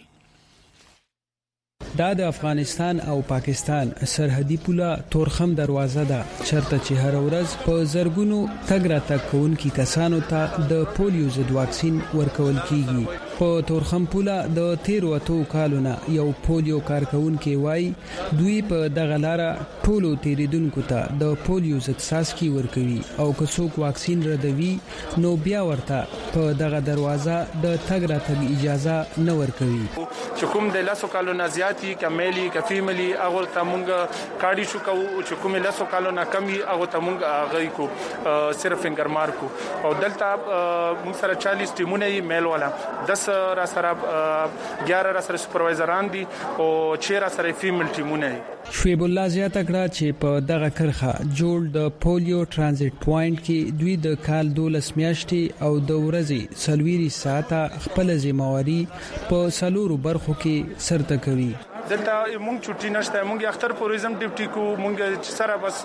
دا د افغانستان او پاکستان سرحدي پوله تورخم دروازه ده چرته چې هر ورځ په زرګونو تګ را تګ کوونکي کسانو ته د پولیو ضد واکسین ورکول کیږي په تورخم پوله د تیر وته کالونه یو پولیو کارکونکو وای دوی په دغه لار ټولو تیریدونکو ته د پولیو ضد ساسکی ورکوي او که څوک واکسین ردوي نو بیا ورته په دغه دروازه د تګ را تګ اجازه نه ورکوي چې کوم د لاسو کالو زیاتی کملی کفیملی هغه ته مونږ کاډی شو کو چې کوم لاسو کالو نه کمی هغه ته مونږ هغه کو صرف فنگر مارکو او دلته مونږ سره چالیس ټیمونه یې میل والا دس را سره اګیاره را سره سپروایزران دي او چیرې سره فیمیل ټیمونه شعیب الله زیاته کړه چې په دغه کرخه جوړ د پولیو ترانزیت پوینټ کې دوی د کال دولس میاشتې او د ورځې سلويري ساعته خپل ځمواري په سلورو برخو کې سرته کوي دلته مونږ چټي نشته مونږ اختر پوریزم ډیوټي کو مونږ سره بس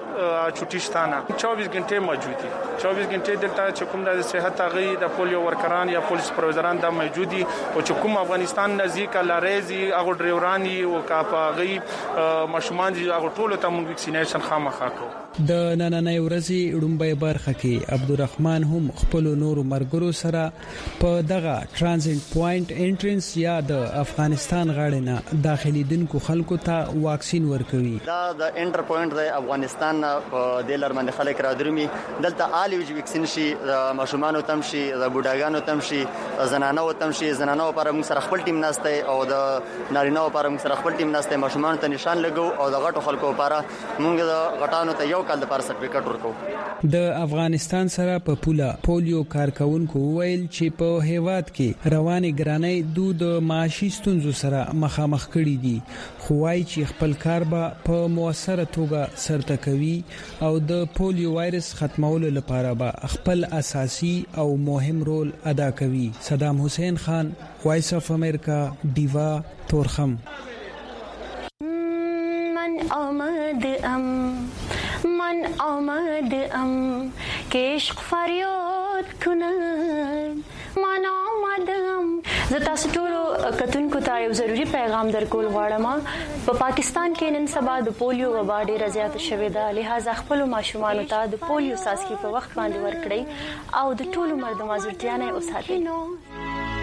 چټي شتانه چوبیس غنټه موجود دي چوبیس غنټه دلته چې کوم د صحت غي د پولیو ورکران یا پولیس پرویزران د موجود دي او چې کوم افغانستان نزدیک لارېزي هغه ډریورانی او کاپاغي ماشومان دي هغه ټول ته مونږ ویکسینیشن خامخا کو د نننۍ ورځې ډومبۍ برخه کې عبدالرحمن هم خپل نور مرګرو سره په دغه ترانزیت پوینټ انټرنس یا د افغانستان غاړه نه داخلي دونکو خلکو ته واکسین ورکوي دا د انټر پوینټ د افغانستان په دلر باندې خلک را درومي دلته آلی ویکسین شي ماشومان تم شي د بوډاګانو تم شي زنانو تم شي زنانو پر موږ سره خپل ټیم ناشته او د نارینهو پر موږ سره خپل ټیم ناشته ماشومان ته نشان لګو او د غټو خلکو لپاره موږ د غټانو ته یو کال د پر سرټیفیکټ ورکو د افغانستان سره په پوله پولیو کارکونکو ویل چې په هیواد کې رواني ګرانۍ دود معاشي ستونزو سره مخامخ کړي دي خو وايي چې خپل کار به په موثره توګه سرته کوي او د پولیو وایرس ختمولو لپاره به خپل اساسي او مهم رول ادا کوي صدام حسین خان وایس اف امریکا دیوا تورخم من آمد ام من آمد ام که عشق فریاد کنم من آمدم زه تاسو ټول کتونکو ته یو ضروری پیغام درکول غواړم په پاکستان کې نن سبا د پولیو وبا ډیره زیاته شوې ده لہذا خپل ماشومان ته د پولیو ساسکی په وخت باندې ورکړئ او د ټولو مرد مازورتیا نه اوساتئ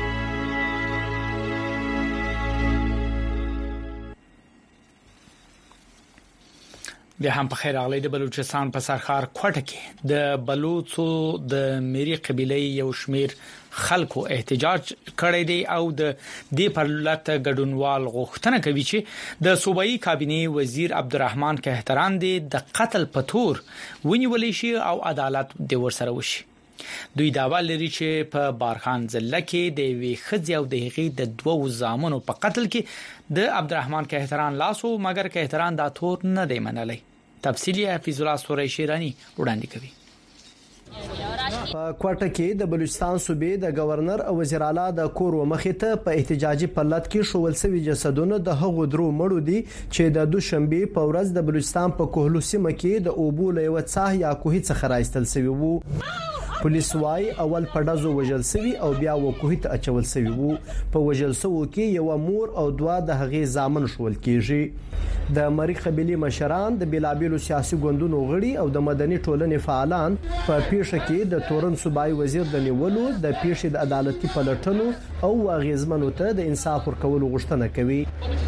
بیا هم په خیر اغلی د بلوچستان په سرخار کوټه کې د بلوچو د میری قبيله یو شمیر خلکو احتجاج کړی دی او د دې پر لټ ګډونوال غوښتنه کوي چې د صوبایي کابینه وزیر عبدالرحمن کهتران دی د قتل په تور ونیول شي او عدالت د ورسره وشي دوی داوا لري چې په بارخان ضلع کې د وی خځې او د هغې د دوو زامنو په قتل کې د عبدالرحمن کهتران لاسو مګر کهتران دا تور نه دی منلی تفصیلی حفیظ الله سوري شیرانی وړاندې کوي په کوټه کې د بلوچستان صوبې د گورنر او وزیر اعلی د کور مخې ته په احتجاجي پلت کې شول سوي جسدونه د هغو درو مړو دي چې د دوشنبه په ورځ د بلوچستان په کوهلو سیمه کې د اوبو له یو څاه یا کوهي څخه راایستل شوی وو پولیس وايي اول پډازو وژل سوي او بیا وکوه ته اچول سوي وو په وژل سو کې یو مور او دوا د هغې ځامن شول کیږي د مری قبيله مشران د بلابلو سیاسي ګوندونو غړي او د مدني ټولنې فعالان په پیښه کې د تورن صوبایي وزیر د نیولو د پیښې د عدالتي پلټنو او واغېزمنو ته د انصاف ورکولو غوښتنه کوي.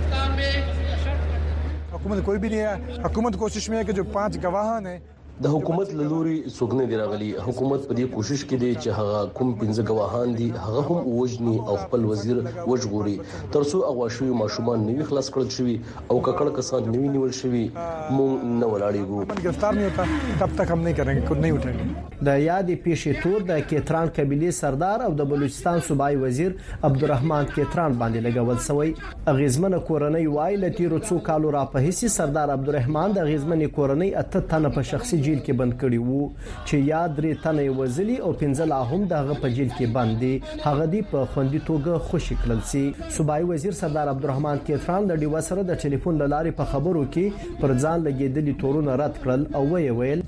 حکومت کوئی بھی نہیں ہے. حکومت کوشش میں ہے کہ جو پانچ گواهان ہیں د حکومت لوري څوګنه دی راغلي. حکومت په دې کوشش کې دی چې هغه کوم پنځه گواهان دي هغه هم وژني او خپل وزیر وژغوري ترڅو اغواشوي ماشومان نوي خلاص کړل شوی او ککړ کسان نوي نیول شوی مونږ نه ولاړېږو. گرفتار نہیں ہوتا تب تک ہم نہیں کریں گے، نہیں اٹھیں گے. د یادې پیښې تور د کیتران قبيله سردار او د بلوچستان صوبایي وزیر عبدالرحمن کیتران باندې لګول شوی. اغیزمن کورنۍ وای لتیرو څو کالو را په هیڅ سردار عبدالرحمن د اغیزمن کورنۍ اته تنه په شخصي جیل کې بند کړي وو چې یا درې تنه وزلي او پنځه لا هم دغه په جیل کې بند دي. هغه دی په خوندي توګه خوشی کړل سي. صوبایي وزیر سردار عبدالرحمن کیتران د ډیوا سره د ټلیفون لارې په خبرو کې پر ځان لګیدلي تورونه رد کړل او وی ویل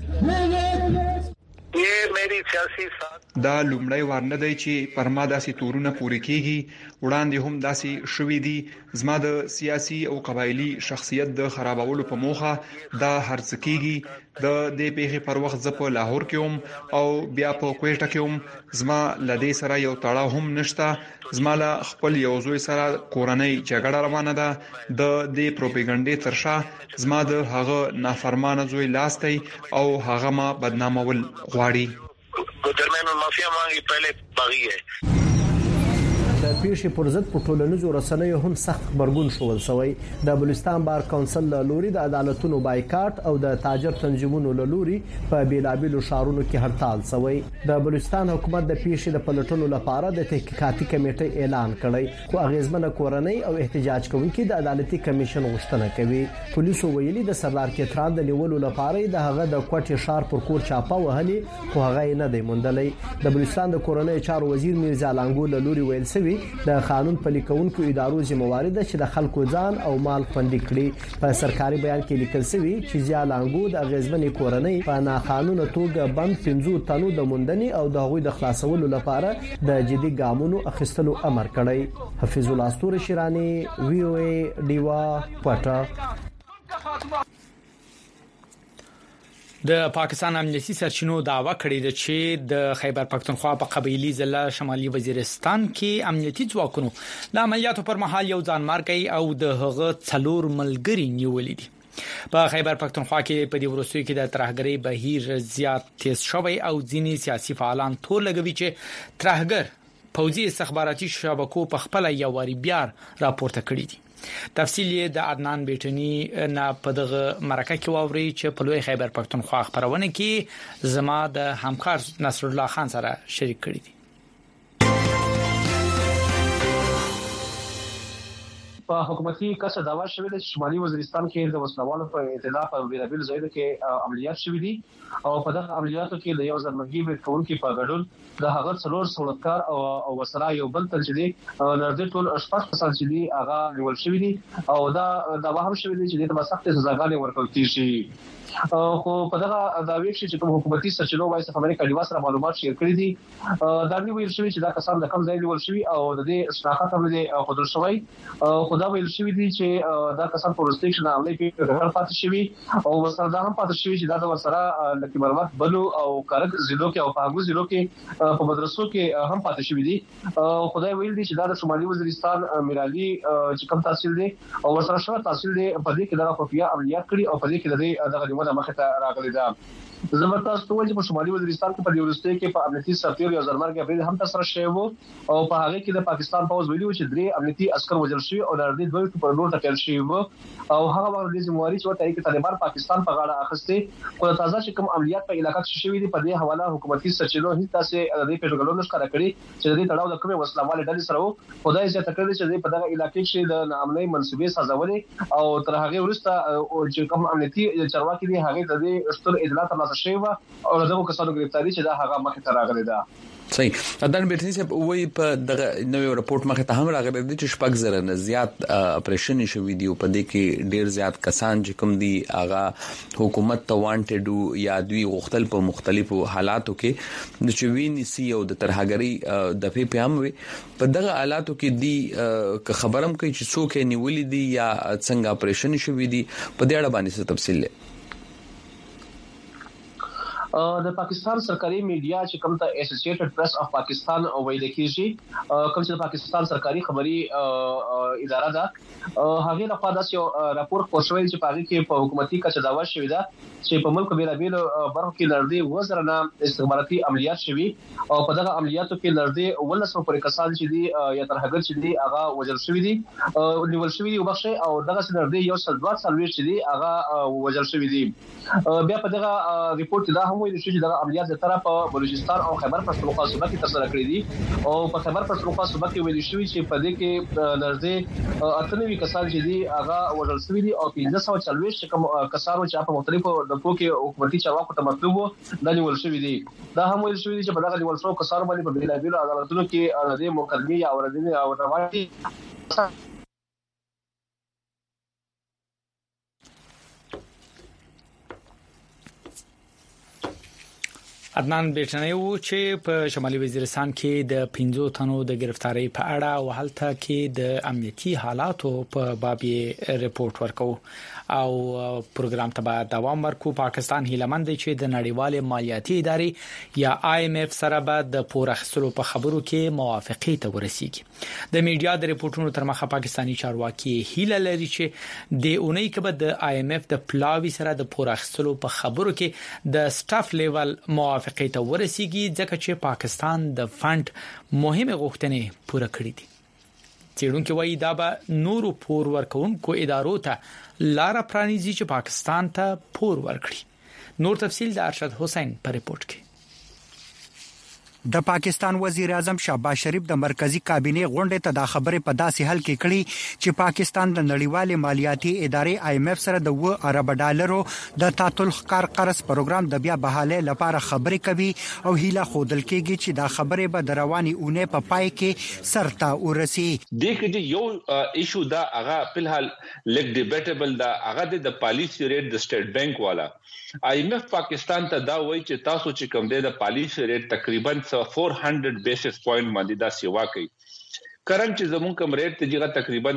دا لومړی وار نه دی چې پرما داسې تورونه پوري کیږي. وړاندې هم داسې شوې دي. زما د سیاسي او قبایلی شخصیت د خرابولو په موخه دا هرڅ کیږي. د دې پیښې پر وخت ز په لاهور کې هم او بیا په کوټه کې هم زما لدې سره یو تړاو هم نشته. زما له خپل یو زوی سره کورنۍ جګړه روانه ده. د دې پروپاګاندا ترشا زما د هغه نافرمانه زوی لاستی او هغه ما بدنامول غواړي. درمیان المافیا مانګي پهله باغی ہے. د پیښې پر ضد په ټولنیزو رسنیو هم سخت خبرګون شول شوی. د بلوچستان بار کونسل لوري د عدالتونو بایکاټ او د تاجر تنظیمونو لوري په بیلابلو شهرونو کې هړتال شوی. د بلوچستان حکومت د پیښې د پلټنو لپاره د تحقیقاتي کمیټې اعلان کړی خو اغیزمنه کورنۍ او احتجاج کوونکي د عدالتي کمیشن غوښتنه کوي. پولیسو ویلي د سردار کیتران د نیولو لپاره د هغه د کوټې شهر پر کور چاپه وهلي خو هغه نه دی موندلی. د بلوچستان د کورنۍ چارو وزیر میرزا لانګو لوري ویل سوي د قانون پلي کوونکو ادارو ذمہواری ده چې د خلکو ځان او مال خوندي کړي. په سرکاري بیان کې لیکل شوی چې ځیا لانګو د غزبنې کورنۍ په ناقانونه توګه بند پنځو تنو د موندنې او د هغوی د خلاصولو لپاره د جدي ګامونو اخیستلو امر کړی. حفیظ الله استور شیرانی وی او ای ډیوا پټا. د پاکستان امنیتي سرچینو دعوا کړې ده چې د خیبر پختونخوا په قبایلی ضلع شمالي وزیرستان کې امنیتي ځواکونو د عملیاتو پر مهال یو ځانمارګي او د هغه څلور ملګری نیولې دي. په خیبر پختونخوا کې په دې ورسوي کې د ترهګرۍ بهیر زیات تیز شوی او ځینی سیاسي فعالان تور لګوي چې ترهګر پوځي استخباراتي شبکو په خپل یو وری بیا راپورته کړی دي. تفصیل یې د عدنان بیٹنی نه په دغه مرکه کې واوري چې په لوی خیبر پختونخوا خبرونه کې زما د همکار نصر الله خان سره شریک کړی دي. په حکومتي کسه داوا شوې ده چې شمالي وزیرستان کې د وسلوالو په اطلاع په بیلابل ځایونو کې عملیات شوې دي او په دغه عملیاتو کې د یو ځلمګي ورکوونکو په ګډون د هغه څلور سولتکار او او وسره یو بل تل چې دي نړۍ ټول اشپاط کسان چې دي هغه نیول شوې دي او دا داوا هم شوې دي چې د سخت سزاګانې ورکول کیږي. خو په دغه داوی چې کوم حکومتي سرچینو وایي چې امریکا د واسره معلومات شیر کړی دي دا نه ویل شوی چې دا کسان د کم ځای نیول شوی او د دې شناخت هم دي خودل شوی خو دا ویل شوی دي چې دا کسان په ورستیشن عملي کې غیر پاتې شوی او وسره دا هم پاتې شوی چې دا د وسره لکه معلومات بلو او کارک زیلو کې او پاغو زیلو کې په مدرسو کې هم پاتې شوی دي. خدای ویل دي چې دا د شمالي وزیرستان میرالي چې کوم تحصیل دي او وسره شوی تحصیل دي په دې کې دا خفیا عملیات کړی او په دې کې دغه د مخه ته راغلی دا. زموږ تاسو ته وایي چې په شمالي وزیرستان کې په دیورستي کې په امنیتي سرتیر یو زرمرګ ابرید هم تاسو شوی وو او په هغه کې د پاکستان پوز ویلو چې درې امنیتي عسكر وژل شوی او د دې دوه په نور ټکل شوی وو او هغه وخت د زمواري چې ورته کې طالبان پاکستان په غاړه اخیسته خو تازه چې کوم عملیات په علاقې کې شوی دي په دې حواله حکومتي سرچینو هیڅ تاسو د دې پیژګلو نشکره کړی چې د دې تړاو د کومه وسلوال ډلې سره وو خدای چې تکړه چې په دغه علاقې کې د نامنۍ منسوبې سازولې او تر هغه وروسته چې کوم امنیتي چارواکي دي هغه د دې اشتر اطلاع ترلاسه شوی او دغه کسانو گرفتاری چې دا هغه مخه ته راغلی ده. صحیح. دان بیرتنی صاحب وایي په دغه نوې راپورټ مخه ته هم راغلی دی چې شپږ زره نه زیات اپریشن شوی دی په دې کې ډیر زیات کسان چې کوم دي هغه حکومت ته وانټډ یا دوی غختل په مختلفو حالاتو کې د چوینی سی او د ترهګری د پی پی ام وي په دغه حالاتو کې دی خبرم کوي چې څوک نیولې دي یا څنګه اپریشن شوی دی په دې اړه باندې څه تفصیل لري. د پاکستان سرکاري میډیا چې کوم ته اسوسییټډ پریس اف پاکستان ویل کیږي کوم چې پاکستان سرکاري خبري اداره ده هغه د خاص یو راپور خپروي چې پاږي کې په حکومتي کچه داوا شوې ده چې په ملک بیل بیل برخو کې لړدي وزرنه استخباراتي عملیات شوي او په دغه عملیاتو کې لړدي ولسمه پر کسان چې دي یا ترهګر چې دي هغه وجل شوی دي نیول شوی دي وبخښه او دغه لړدي یو څل دوه سالوي چې دي هغه وجل شوی دي. بیا په دغه ریپورت دا هم ویل شوی چې دغه عملیات د طرف په بلوچستان او خیبر پختونخوا صوبه کې ترسره کړې دي او په خیبر پختونخوا صوبه کې ویل شوی چې په دې کې لړدي اتنوي کسان چې دي هغه وجل شوی دي او پنځه سوه چلويش کوم کسانو چې په مختلفو دپو کې حکومتي چارواکو ته مطلوب د نیول شوی دي. دا هم ویل شوی چې په دغه نیول شوی کسانو باندې په بیل بیل عدالتونو کې د مقدمه یا اوردنی او رواني عدنان بیرتنی و چې په شمالي وزیرستان کې د پنځو تنو د گرفتاری په اړه او هلته کې د امنیتي حالاتو په باب ریپورت ورکو او پروګرام ته به دوام ورکو. پاکستان هیلمند چې د نړیوال مالیاتي ادارې یا آی ایم اف سره به د پور اخیستلو په خبرو کې موافقه ته ورسیږي. د میډیا د ریپورتونو تر مخه پاکستانی چارواکي هیله لري چې د اونۍ کې به د آی ایم اف د پلاوی سره د پور اخیستلو په خبرو کې د سټاف لیول موافقه ته ورسیږي ځکه چې پاکستان د فند مهمه غوښتنې پوره کړې دي. څېړونکو وایي دا به نورو پور ورکوونکو ادارو ته لار پرانیزي چې پاکستان ته پور ورکړي. نور تفصیل د ارشد حسین په ریپورت کې. د پاکستان وزیر اعظم شهباز شریف د مرکزی کابینه غونډې ته د خبرې په داسې حل کې کړي چې پاکستان د نړیوال مالیاتي ادارې آی ایم اف سره د و ارب ډالرو د تعطل ښکار قرض پروګرام د بیا بحاله لپاره خبرې کوي او هیله خودل کېږي چې دا خبرې به د رواني اونۍ په پای کې سرته ورسي. د کې یو ایشو دا هغه په الحال لیک ډیبیټیبل دا هغه د پالیسی ریټ د سټیټ بانک والا آی ایم اف پاکستان ته دا وایي چې تاسو چې کوم د پالیسی ریټ تقریبا four hundred basis point باندې دا سیوا کوي. کرنٹ چې زمون کوم ریټ ته جګه تقریبا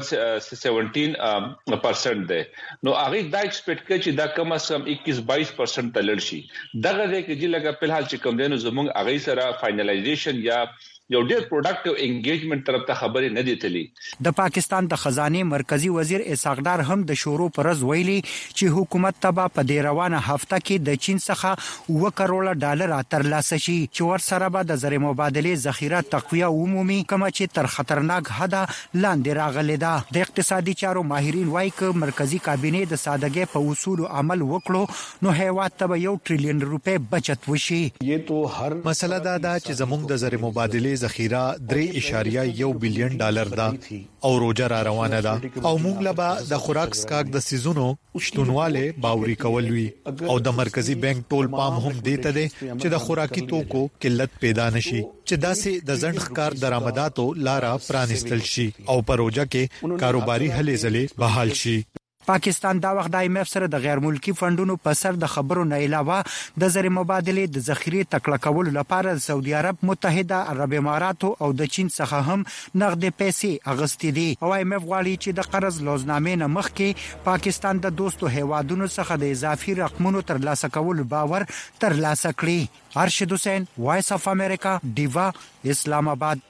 سیونټین پرسنٹ ده نو هغه دا ایکسپیکټ کوي چې دا کم از کم اکیس بائیس پرسنٹ تلل شي. دغه دې کې چې لګا په حال چې کوم دینو زمون هغه سره فائنلایزیشن یا یو ډېر پروډکټیو انګیجمنت طرف ته خبرې نه دي تللی. د پاکستان د خزانه مرکزی وزیر اسحاقدار هم د شورو پرز ویلي چې حکومت تبا په دې روانه هفته کې د چین څخه و کروڑ ډالر ترلاسه شي چې ور سره به د زر مبادله ذخیره تقویه عمومي کما چې تر خطرناک حدا لاندې راغلي ده. د اقتصادي چارو ماهرین وایي چې مرکزی کابینه د سادهګۍ په اصول عمل وکړو نو هیواد ته یو ټریلیون روپے بچت وشي. یہ تو هر مسله دا ده چې زموږ د زر مبادله ذخیره درې اشاریه یو بلین ډالر ده او روجه را روانه ده او موږ لبا د خوراک سکاک د سيزونو شتونواله باوري کول وی او د مرکزی بانک ټول پام هم دیته ده چې د خوراکي توکو قلت پیدا نشي چې داسې د ځنډ ښکار درآمداتو لارا پرانستل شي او پروژه کې کاروباري هلې ځلې بحال شي. پاکستان دا وخت د آی ایم اف سره د غیر ملکی فندونو په سر د خبرو نه علاوه د زر مبادله د ذخیره تکړه کولو لپاره د سعودي عرب متحده عرب امارات او د چین څخه هم نقد پیسې اغستې دي او آی ایم اف غواړي چې د قرض لوزنامې نه مخکې پاکستان د دوستو هیوادونو څخه د اضافي رقمونو ترلاسه کولو باور ترلاسه کړي. ارشد حسین وایس اف امریکا دیوا اسلام آباد.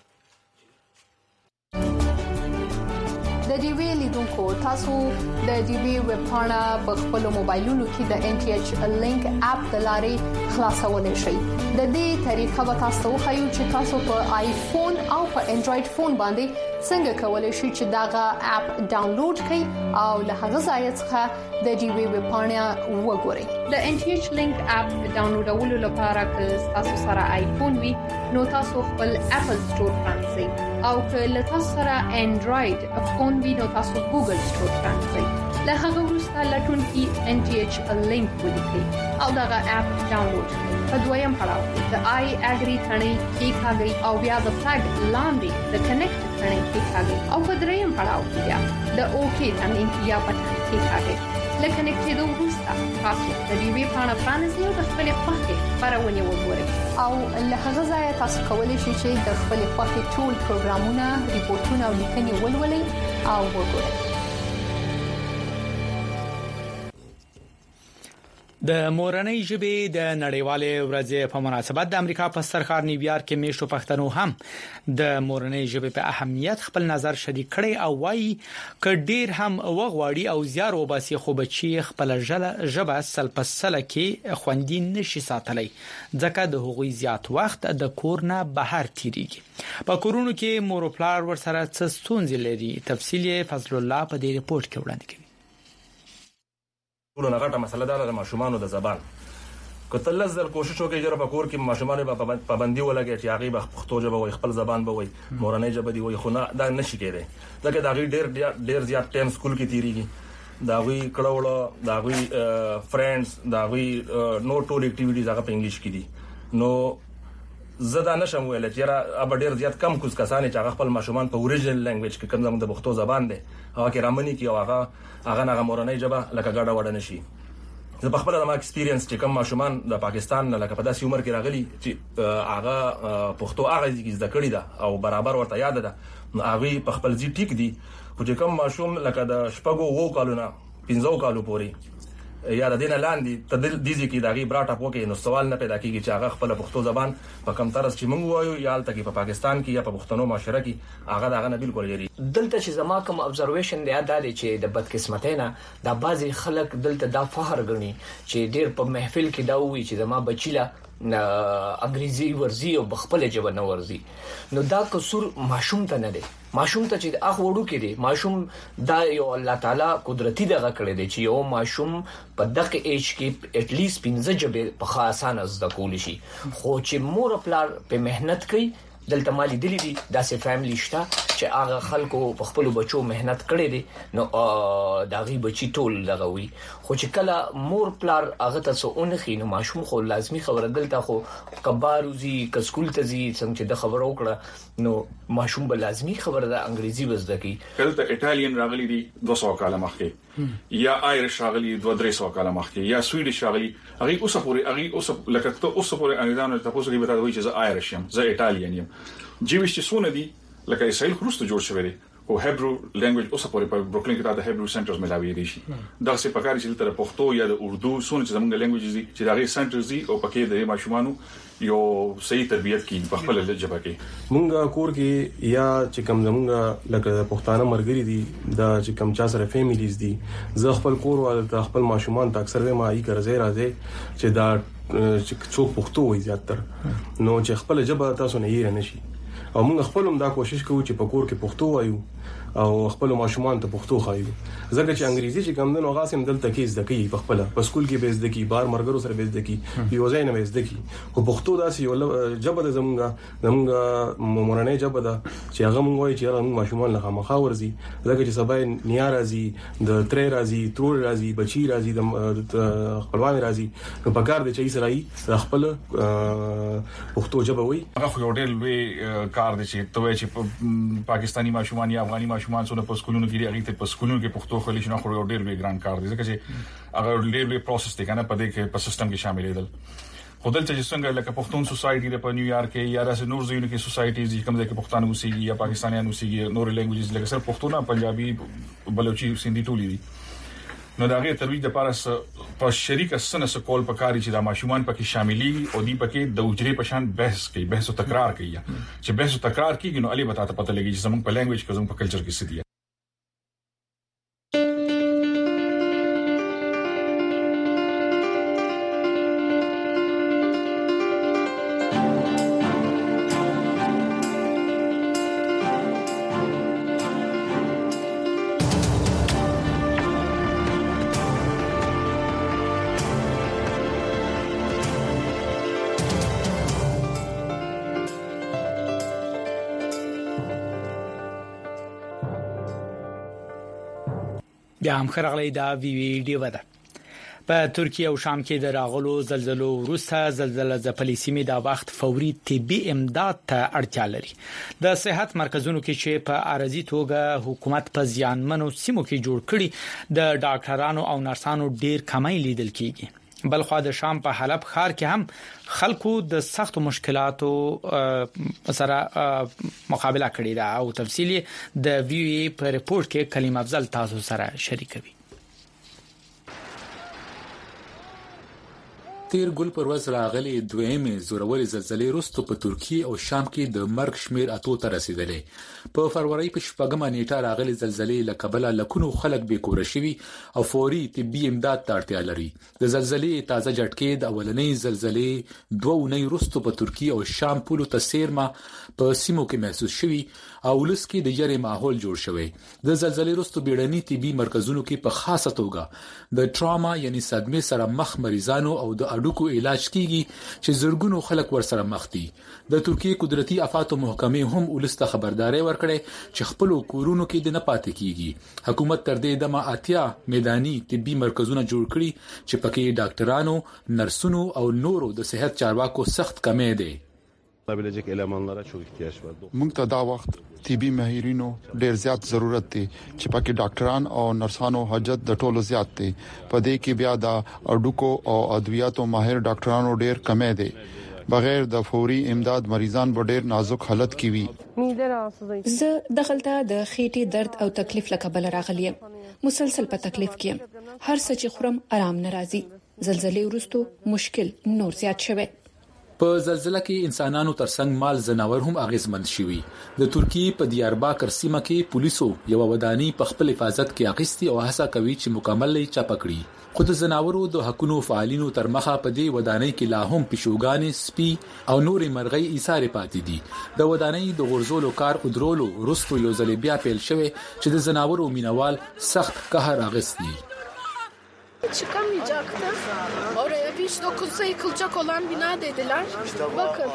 د ډي وی لیدونکو تاسو د ډي وی ویب پاڼه په خپل موبایلونو کې د ان ټي ایچ لینک اپ د لارې خلاصولای شئ. د دې طریقه به تاسو خو چې تاسو په آیفون او په انډراید فون باندې څنګه کولای شئ چې داغه اپ ډاونلوډ کړئ او له هغه ځای څخه د ډي وی ویب پاڼه وګورئ. د ان ټي ایچ لینک اپ ډاونلوډولو لپاره که تاسو سره آیفون وي نو تاسو خپل اپل سٹور پرانځئ او که له تاسو سره انډراید فون وي نو تاسو ګوګل سٹور پرانځئ. له هغه وروسته لټون کې ان ټي ایچ لینک ولیکئ او دغه اپ ډاونلوډ کړئ. په دویم پړاو کې د آی اګری ثنې کې کاږي او بیا د فلګ لاندې د کنیکټ ثنې کې کاږي او په دریم پړاو کې بیا د اوکی ثنې یا پټ کې کاږي لکه نکټېدو وروسته تاسو د دې وی پاڼه فرانسې او د خپل خوښې پرونی وګورئ او له هغه ځایه تاسو کولی شئ چې د خپل خوښې ټول پروګرامونه ریپورتونه او لیکنې ولولئ او وګورئ. د مورنۍ ژبې د نړیوالې ورځې په مناسبت د امریکا په سرخار نیویارک کې میشتو پښتنو هم د مورنۍ ژبې په اهمیت خپل نظر شریک کړي او وايي ک ډیر هم وغواړي او زیار وباسي خو بچي خپل ژبه سلپسله کې خوندي نشي ساتلای ځکه د هغوی زیات وخت د کور نه بهر تیریږي. په کورونو کې مور او پلار ورسره څه ستونزې لري. تفصیل فضل الله په دې ریپورت کې وړاندې کوي. ټول نه غټه مسله ده د ماشومان د زبان. کته لزل کوشش وکړي چې په کور کې ماشومان په پابندي ولګي چې هغه په پښتو ژبه وي خپل زبان به وي مورنۍ ژبه دی وي خو نه دا نشي کېدای ځکه دا ډېر ډېر زیات ټایم سکول کې تیریږي دا وی کړهوړه دا وی فرندز دا وی نو ټول اکټیویټیز هغه په انګلیش کې دي نو زدا نشم ویل چې را اب ډېر زیات کم کوس کسان چې هغه خپل ماشومان په اوریجنل لانګویج کې کوم د پښتو زبان دی هغه کې رامني کې هغه هغه نه مورنۍ ژبه لکه ګډه وډه نشي. زه په خپل د ما ایکسپیرینس چې کوم ماشومان د پاکستان نه لکه په داسې عمر کې راغلي چې هغه پښتو هغه زده کړی ده او برابر ورته یاد ده هغه په خپل ځی ټیک دي خو چې کوم ماشوم لکه د شپږو وو کالونو پنځو کالو پورې یا د دینه لاندې تدل دیږي کې داغي براټ اپ وکي نو سوال نه پیدا کیږي چې هغه خپل پښتو زبان په کم طرز چې موږ وایو یا الته کې په پاکستان کې یا په پښتنو معاشره کې هغه دغه نه بالکل لري. دلته چې زما کوم ابزرویشن دی دا دی چې د بدقسمتۍ نه د بعضي خلک دلته دا فخر غني چې ډیر په محفل کې دا وایي چې زما بچیلا انګریزي ورزي او بخپل ژبه نه ورزي نو دا قصور ماشوم ته نه دی. ماشوم ته چې اخ وړو کې دی ماشوم دا یو الله تعالی قدرتي دغه کړی دی چې یو ماشوم په دغه ایج کې اټ لیست پنځه ژبې په خاصانه زده کول شي خو چې مور خپل په مهنت کوي دلته مالي دلی دي داسې فیملی شته چې هغه خلکو په خپل بچو مهنت کړي دي نو دا غي بچي ټول دغه وي خو چې کله مور پلار هغه ته څونه خینو ماشوم خو لازمی خبره دلته خو کباروزی ک سکول ته زی څنګه چې د خبرو کړه نو ماشوم به لازمی خبره د انګریزي وزده کی کله ایتالین راغلی دي دوه سوه کاله مخکې یا آیرش راغلی دوه درې سوه کاله مخکې یا سویډیش راغلی هغه اوس پورې هغه اوس لکه ته اوس پورې انګریزانو ته پوسګي به راوي چې زه آیرش یم زه ایتالین یم جیوش چې سونه دي لکه اسرائیل خروسته جوړ شوی دی او هبرو لانګویج اوس پورې په بروکلین کې د هبرو سنټرز ملاوي دي شي دا څه په کار چې تر پښتو یا د اردو سونه چې زموږ لانګویج دي چې دا غي سنټرز دي او پکې د ماشومانو یو صحیح تربیت کی په خپل ژبه کې مونږه کور کې یا چې کوم زمونږ لکه پښتانه مرګري دي دا چې کوم چا سره فیملیز دي زه خپل کور ول خپل ماشومان ته اکثر ما ای ګرځي راځي چې دا چې څوک پښتو وي زیاتره نو چې خپل ژبه تاسو نه یې نشي او موږ خپل هم دا کوشش کوو چې په کور کې پښتو وایو او خپل ماشومان ته پښتو خایو ځکه چې انګریزي چې کوم نو غاسم دلته کې زده کوي په خپل په سکول کې به زده کوي بار مرګرو سره به زده کوي یو ځای نه به زده کوي خو پښتو داسې یو ژبه د زمونږه زمونږه مورنۍ ژبه ده چې هغه موږ وایي چې هغه موږ ماشومان له مخا ورزي ځکه چې سبا نیا راځي د ترې راځي ترور راځي بچی راځي د خپلوان راځي نو په کار دي چې سړی خپل پښتو ژبه وایي هغه خو ډېر لوی کار دي چې توې چې پاکستانی ماشومان یا افغاني ماشومان څونه په سکولونو کې لري ته په سکولونو کې پښتو خلک نه خو ډېر لوی ګران کار دي ځکه چې هغه ډېر لوی پروسس دی کنه په دې کې په سیستم کې شامل دي خودل چې څنګه لکه پښتون سوسایټي په نیویارک کې یا راس نور ځایونو کې سوسایټیز کوم ځای کې پښتانه اوسېږي یا پاکستانیان اوسېږي نور لانګویجز لکه سره پښتون پنجابي بلوچي سندي ټولې دي نو دا غي ترویج د پارس په شریک سره سکول پکاري چې د ماشومان پکې شاملي او دی پکې د اجرې پشان بحث کوي بحث او تکرار کوي چې بحث او تکرار کیږي نو علي بتاته پته لګي چې زموږ په لانګویج کې زموږ په کلچر کې څه دي. بیا هم خرغلی دا وی وی ډیو ده. په ترکیه او شام کې د راغلو زلزلو وروسته زلزلې ځپلې سیمې د وخت فوري طبي امداد ته اړتیا لري. د صحت مرکزونو کې چې په عارضي توګه حکومت په ځانمنو سیمو کې جوړ کړي د ډاکټرانو او نرسانو ډیر کمی لیدل کیږي. بلخو د شام په حلب ښار کې هم خلکو د سخت مشکلاتو سره مقابله کړې ده او تفصیلی د وی ای په ریپورت کې کلیم افضل تاسو سره شریکوي. تیر ګل پر ورځ راغلي دویمه زوروري زلزلې وروسته په ترکیه او شام کې د مرګ شمیر اتو ته رسیدلې. په فروری په شپږمه نیټه راغلي زلزلې لکبله لکونو خلک به کور شوي او فوري طبي امداد ته اړتیا لري. د زلزلې تازه جټکې د اولنۍ زلزلې دوه اونۍ وروسته په ترکیه او شام پولو ته سیرما په سیمو کې محسوس شوي او لسکې د جری ماحول جوړ شوی. د زلزلې وروسته بیړني طبي مرکزونو کې په خاصه توګه د ټراما یعنی صدمه سره مخ مریضانو او د اډوکو علاج کیږي چې زرګونو خلک ورسره مخ دي. د ترکیه قدرتي افات محکمې هم ولسته خبرداري ورکړي چې خپل کورونو کې د نه پاتې کیږي. حکومت تر دې دمه اتیا میداني طبي مرکزونه جوړ کړي چې پکې ډاکټرانو، نرسونو او نورو د صحت چارواکو سخت کمی دي. موږ ته دا وخت طبي ماهرینو ډیر زیات ضرورت دی چې پکې ډاکټران او نرسانو حاجت د ټولو زیات دی. په دې کې بیا د اډوکو او ادویاتو ماهر ډاکټرانو ډیر کمی دي. بغیر د فوري امداد مریضان په ډیر نازک حالت کې وي. زه دغلطه د خېټې درد او تکلیف لکبل راغلی یم. مسلسل په تکلیف کې یم. هر څه چې خورم آرام ناراضي. زلزلې وروسته مشکل نور زیات شوی. په زلزلہ کې انسانانو ترڅنګ مال زناور هم اغیزمن شوي. د ترکیه په دیارباکر سیمه کې پولیسو یو ودانی په خپل حفاظت کې اخیستي او هڅه کوي چې مکمل یې چاپ کړي. خو د زناورو د حقوقو فعالینو تر مخه په دې ودانی کې لا هم پښوګانې، سپي او نورې مرغۍ ایثار پاتې دي. د ودانی د غرزولو کار او درولو وروسته یو ځل بیا پیل شوی چې د زناورو مینوال سخت قهر اغستی. Çıkamayacaktı. Oraya bir dokuzda yıkılacak olan bina dediler. Bakın.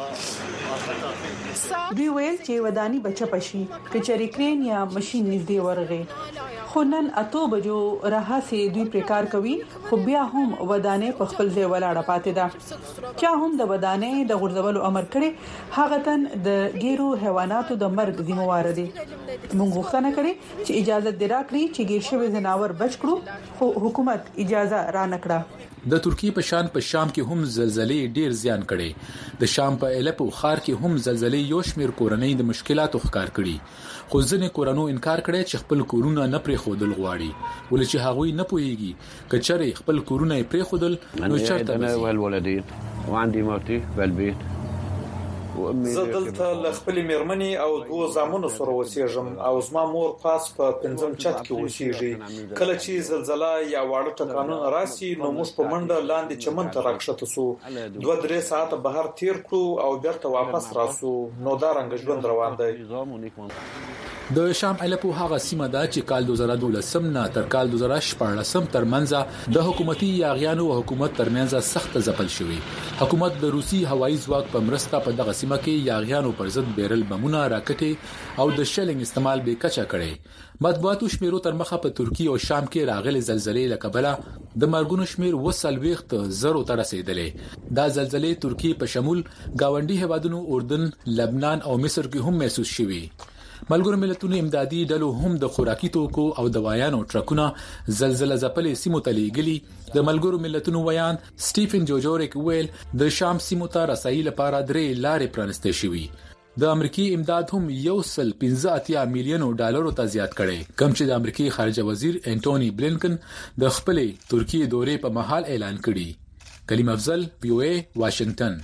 دوی ویل چې ودانی بچا پشي کچري کرین یا ماشين نږدې ورغه. خو نن اته بجو راهسي دوی پریکار کوي خو بیا هم ودانې په خپل ځای ولاړه پاتې ده. چا هم د ودانې د غرزولو امر کړي هغه تن د ګیرو حیواناتو د مرګ ذمہوار دي. موږ غوښتنه کړې چې اجازه درکړي چې ګیر شوی زناور بچ کړو خو حکومت اجازه را نکړه. د ترکیه په شان په شام کې هم زلزلې ډیر زیان کړي. د شام په الیپو ښار کې هم زلزلې یو شمیر کورنۍ د مشکلاتو ښکار کړي. خو ځینې کورنو انکار کړي چې خپل کورونه نه پرې خودل غواړي ولې چې هغوی نه پوهیږي کچره خپل کورونه پرې خودل نو چرته انا والولدين وعندي مرتي بالبيت. زه دلته ل خپل میرمنې او دوه زامنو سره اوسېږم او زما مور پاس په پنځم چت کې اوسېږي. کله چې زلزلہ یا واړه ټکانونه راسي نو موږ په منډه لاندې چمن ته راکښته سو. دوه درې ساعت بهر تیر کړو او بیرته واپس راسو. نو دا رنګ ژوند روان دی. د شام الیپو هغه سیمه ده چې کال دوه زره دولسم نه تر کال دوه زره شپاړسم ترمنځ د حکومتي یاغیانو او حکومت ترمنځ سخت ځپل شوی. حکومت د روسي هوایي ځواک په مرسته په دغه سیمه کې یاغیانو پر ضد بیرل بمونه راکټي او د شلینګ استعمال به کچا کړي. مطبوعاتو شمیرو تر مخه په ترکیه او شام کې راغلي زلزلې لکبله د مرګونو شمیر وسلويخت زرو تر رسیدلې. دا زلزلې ترکیه په شمول گاونډي هیوادونو اردن، لبنان او مصر کې هم محسوس شوي. ملګرو ملتونو امدادي ډلو هم د خوراکي توکو او دوايانو ټرکونه زلزلہ ځپلې سیمو ته لیږلي. د ملګرو ملتونو ویان سټیفن جوجوریک ویل د شام سیمو ته رسایي لپاره درې لارې پرانسته شوي. د امریکای امداد هم یو سل پنځه اتیا میلیونو ډالرو ته زیات کړي کوم چې د امریکای خارجه وزیر انټونی بلینکن د خپلې ترکیه دورې په محل اعلان کړي. کلیم افضل، وی او ای، واشنگټن.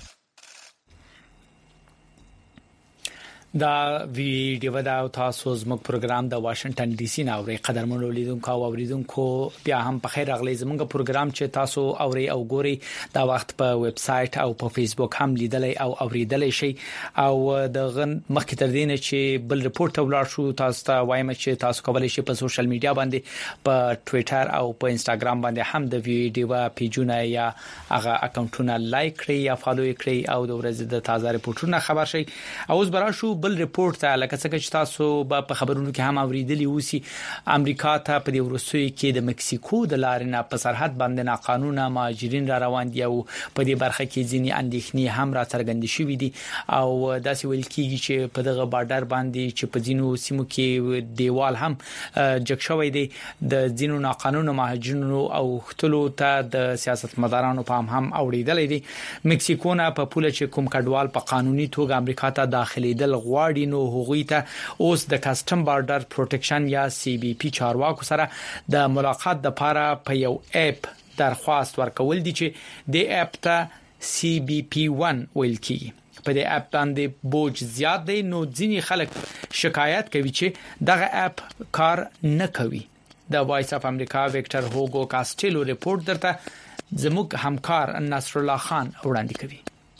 دا ویډیو دا تاسو زموږ پروګرام د واشنگټن ډي سي نه اوري. قدرمنو لیدونکو او اوریدونکو بیا هم په خیر راغلی. زموږ پروګرام چې تاسو اوري او ګوري دا وخت په ویب سټ او په فیسبوک هم لیدلای او اوریدلای شي. او د غن مخکې تر دې چې بل ریپورت ولر شو تاسو ته وایم چې تاسو کولای شئ په سوشل میډیا باندې په ټوئیټر او په انستګرام باندې هم د ویډیو پیجونه یا هغه اکاونټونه لایک کړئ یا فالو کړئ او د ورځې د تازه ریپورتونو خبر شئ. او اوس برا شو بل ریپورت ته لکه څنګه چې تاسو په خبرونو کې هم اوریدلی وسی امریکا ته په دې ورسوي کې د مکسیکو د لارې نه په سرحد باندې ناقانونه مهاجرین را روان دي او په دې برخه کې ځینې اندېښنې هم را څرګندې شوې دي او داسې ویل کیږي چې په دغه بارډر باندې چې په ځینو سیمو کې دیوال هم جګ شوی دی د ځینو ناقانونه مهاجرینو او خپلو ته د سیاستمدارانو په هم اوریدل دي مکسیکو نه په پوله چې کوم کډوال په قانوني توګه امریکا ته داخليدل غواړي نو هغوی ته اوس د کسٹم بارډر پروټیکشن یا سی بي پی چارواکو سره د ملاقات د لپاره په یو اپ درخواست ورکول دي چې د اپ ته سی بي پی ون ویل کیږي په دې اپ باندې بوج زیات دی نو ځینې خلک شکایت کوي چې دغه اپ کار نه کوي د وایس اف امریکا ویکټر هوګو کاستیلو ریپورت درته زموږ همکار نصر الله خان وړاندې کوي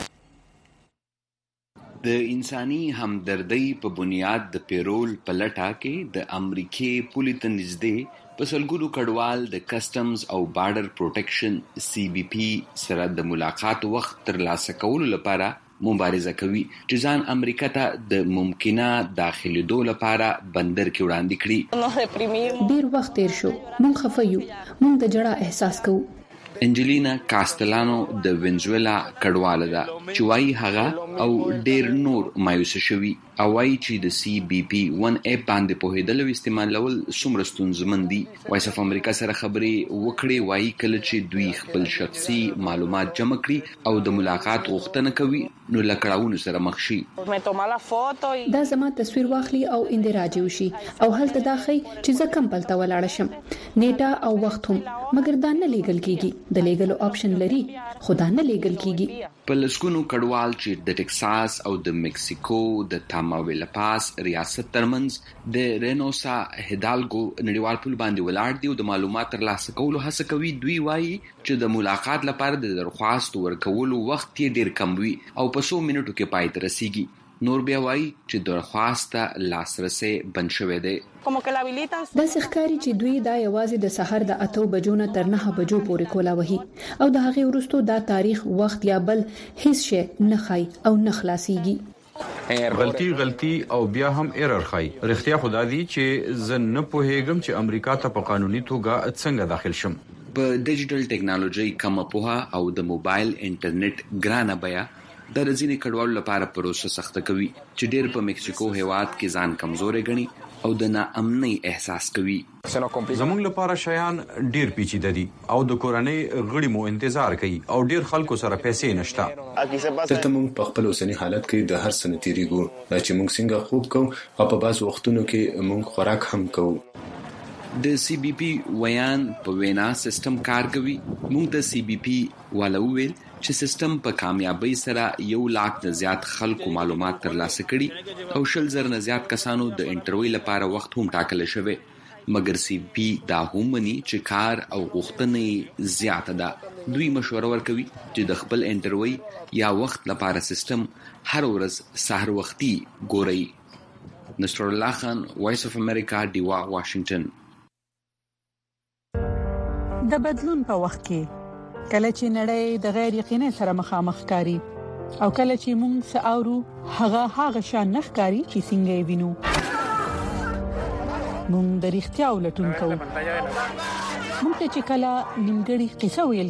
د انساني همدردۍ په بنیاد د پیرول په لټه کې د امریکای پولیس نږدې په سلګونو کډوال د کسٹمز او بارډر پروټیکشن سی بي پی سره د ملاقات وخت ترلاسه کولو لپاره مبارزه کوي چې ځان امریکا ته د ممکنه داخليدو لپاره بندر کې وړاندې کړي ډیر وخت تیر شو مونږ خفیو مونږ د جړه احساس کوو انجلینا کاستلانو د وینزویلا کډواله ده چې وايي هغه او ډیر نور مایوس شوي او وايي چې د سی بي پی ون اپ باندې په هیدل او استعمالول څومره ستونزمن دي وایس اف امریکا سره خبرې وکړي وايي کله چې دوی خپل شخصي معلومات جمع کړي او د ملاقات غوښتنه کوي نو لکړاونو سره مخ شي دا زما تصویر واخلي او اندراج وشي او هلته داخلي چې زه کم پلته ولاړ شم نیټه او وخت هم مګر دا نه لیګل کیږي د لیګل آپشن لري خدا نه لیګل کیږي په لسګونو کډوال چې د ټکساس او د مکسیکو د تاماویلا پاس ریاست ترمنځ د رینوسا هیدالګو نړیوال پل باندې ولاړ دي او د معلومات ترلاسه کولو هڅه کوي دوی وایي چې د ملاقات لپاره د درخواست ورکولو وخت یې ډیر کم وي او په څو منټو کې پای ته رسیږي نور بیا وایي چې درخواست لاسرسي بند شوی دی دا ښکاری چې دوی دا یوازې د سحر د اتو بجو نه تر نه بجو پورې کولا وهي او د هغه ورستو دا تاریخ وخت یا بل هیڅ شی نه خای او نه خلاصيږي غلطي غلطي او بیا هم ایرر خای رښتیا خدا دی چې زه نه پوهیږم چې امریکا ته په قانوني توګه څنګه داخل شم په ډیجیټل ټیکنالوژي کومه پوهه او د موبایل انټرنیټ ګرانه بیا د رزینې کډوالو لپاره پروسه سخته کوي چې ډېر په مکسیکو هیواد کې ځان کمزورې غني او د ناامنۍ احساس کوي زموږ لپاره شیان ډېر پیچیده دي او د کورنۍ غړي مو انتظار کوي او ډېر خلکو سره پیسې نشته ترته موږ په خپل اوسنی حالت کې د هر څه نتیریږو چې موږ څنګه خوب کوو او په بعض وختونو کې موږ خوراک هم کوو د سی بي پی ویان په وینا سیستم کار کوي موږ د سی بي پی ولوول چې سیستم په کامیابی سره یو لاک نه زیات خلکو معلومات ترلاسه کړي او شل زر نه زیات کسانو د انټرویو لپاره وخت هم ټاکل شوی مګر سی بي دا هم مني چې کار او غوښتنې زیاته ده دوی مشوره ورکوي چې د خپل انټرویو یا وخت لپاره سیستم هر ورځ سحر وختي ګوري نصر الله خان وایس اف امریکا دیوا واشنگټن د بدلون په وخت کې کله چې نړۍ د غیر یقیني سره مخامخ کاری او کله چې موږ ساورو هغه هغه شان نخکاری چې څنګه وینو موږ د اړتیا ولټون کوو موږ چې کله نیمګړی قصه ویل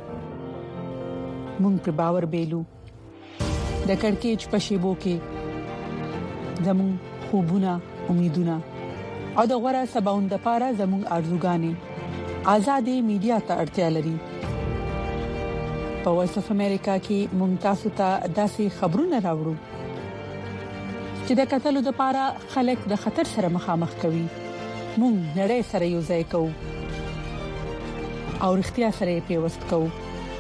کیږي موږ په باور بیلو د کڑکېچ په شیبو کې زموږ خوبونه امیدونه او د غوړه سباوند لپاره زموږ ارزوګانې آزادې میډیا ته اړتیا لري په وایس اف امریکا کې ممتاز ته داسې خبرونه راوړو چې د قتلو لپاره خلک د خطر سره مخامخ کوي موږ نړۍ سره یو ځای کوو او اړتیا سره پیوست کوو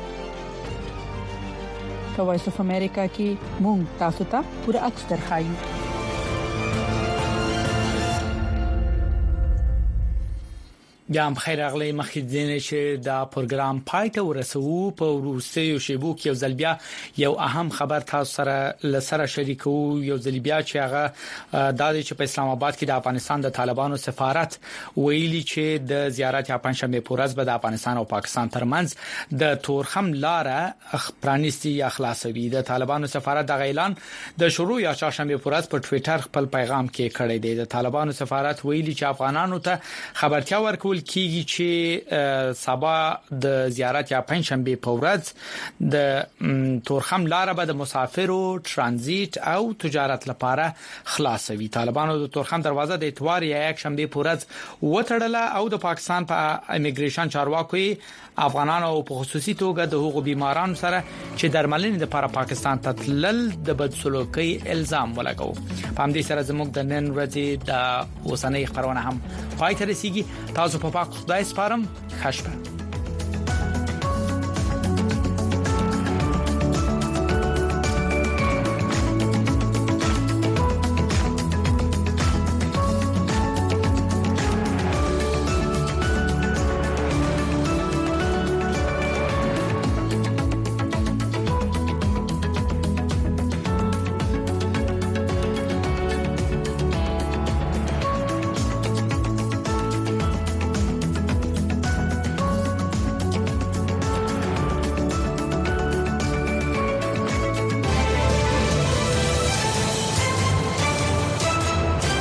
په وایس اف امریکا کې موږ تاسو ته پوره عکس درخایو بیا هم خیر اغلی مخکې دینه چې دا پروګرام پای ته ورسوو په وروستیو شیبو کې یو ځل بیا یو اهم خبر تاسو سره لسره شریکو یو ځل بیا چې هغه د دې چې په اسلام آباد کې د افغانستان د طالبانو سفارت ویلي چې د زیارت یا پنځشنبه پورز به د افغانستان او پاکستان ترمنځ د تورخم لاره پرانیستي یا خلاصوي. د طالبانو سفارت د اعلان د شروع یا چهارشنبه پورز په ټوئیټر خپل پیغام کې کړی دی. د طالبانو سفارت ویلي چې افغانانو ته خبرتیا ورکول کیږي چې سبا د زیارت یا پنځشنبه په ورځ د تورخم لاره به د مسافرو ترانزیت او تجارت لپاره خلاصوي. طالبانو د تورخم دروازه د اتوار یا یک شنبه په ورځ وټړله او د پاکستان په امیګریشن چارواکو افغانانو او په خصوصي توګه د حقوق بیمارانو سره چې درملنې لپاره پاکستان ته تلل د بدسلوکي الزام ولګاو. په همدې سره زموږ د نن ورځې د اوسنۍ خبرونه هم پای ته رسیدي. تاسو په پاک خدای سپارم. خشبه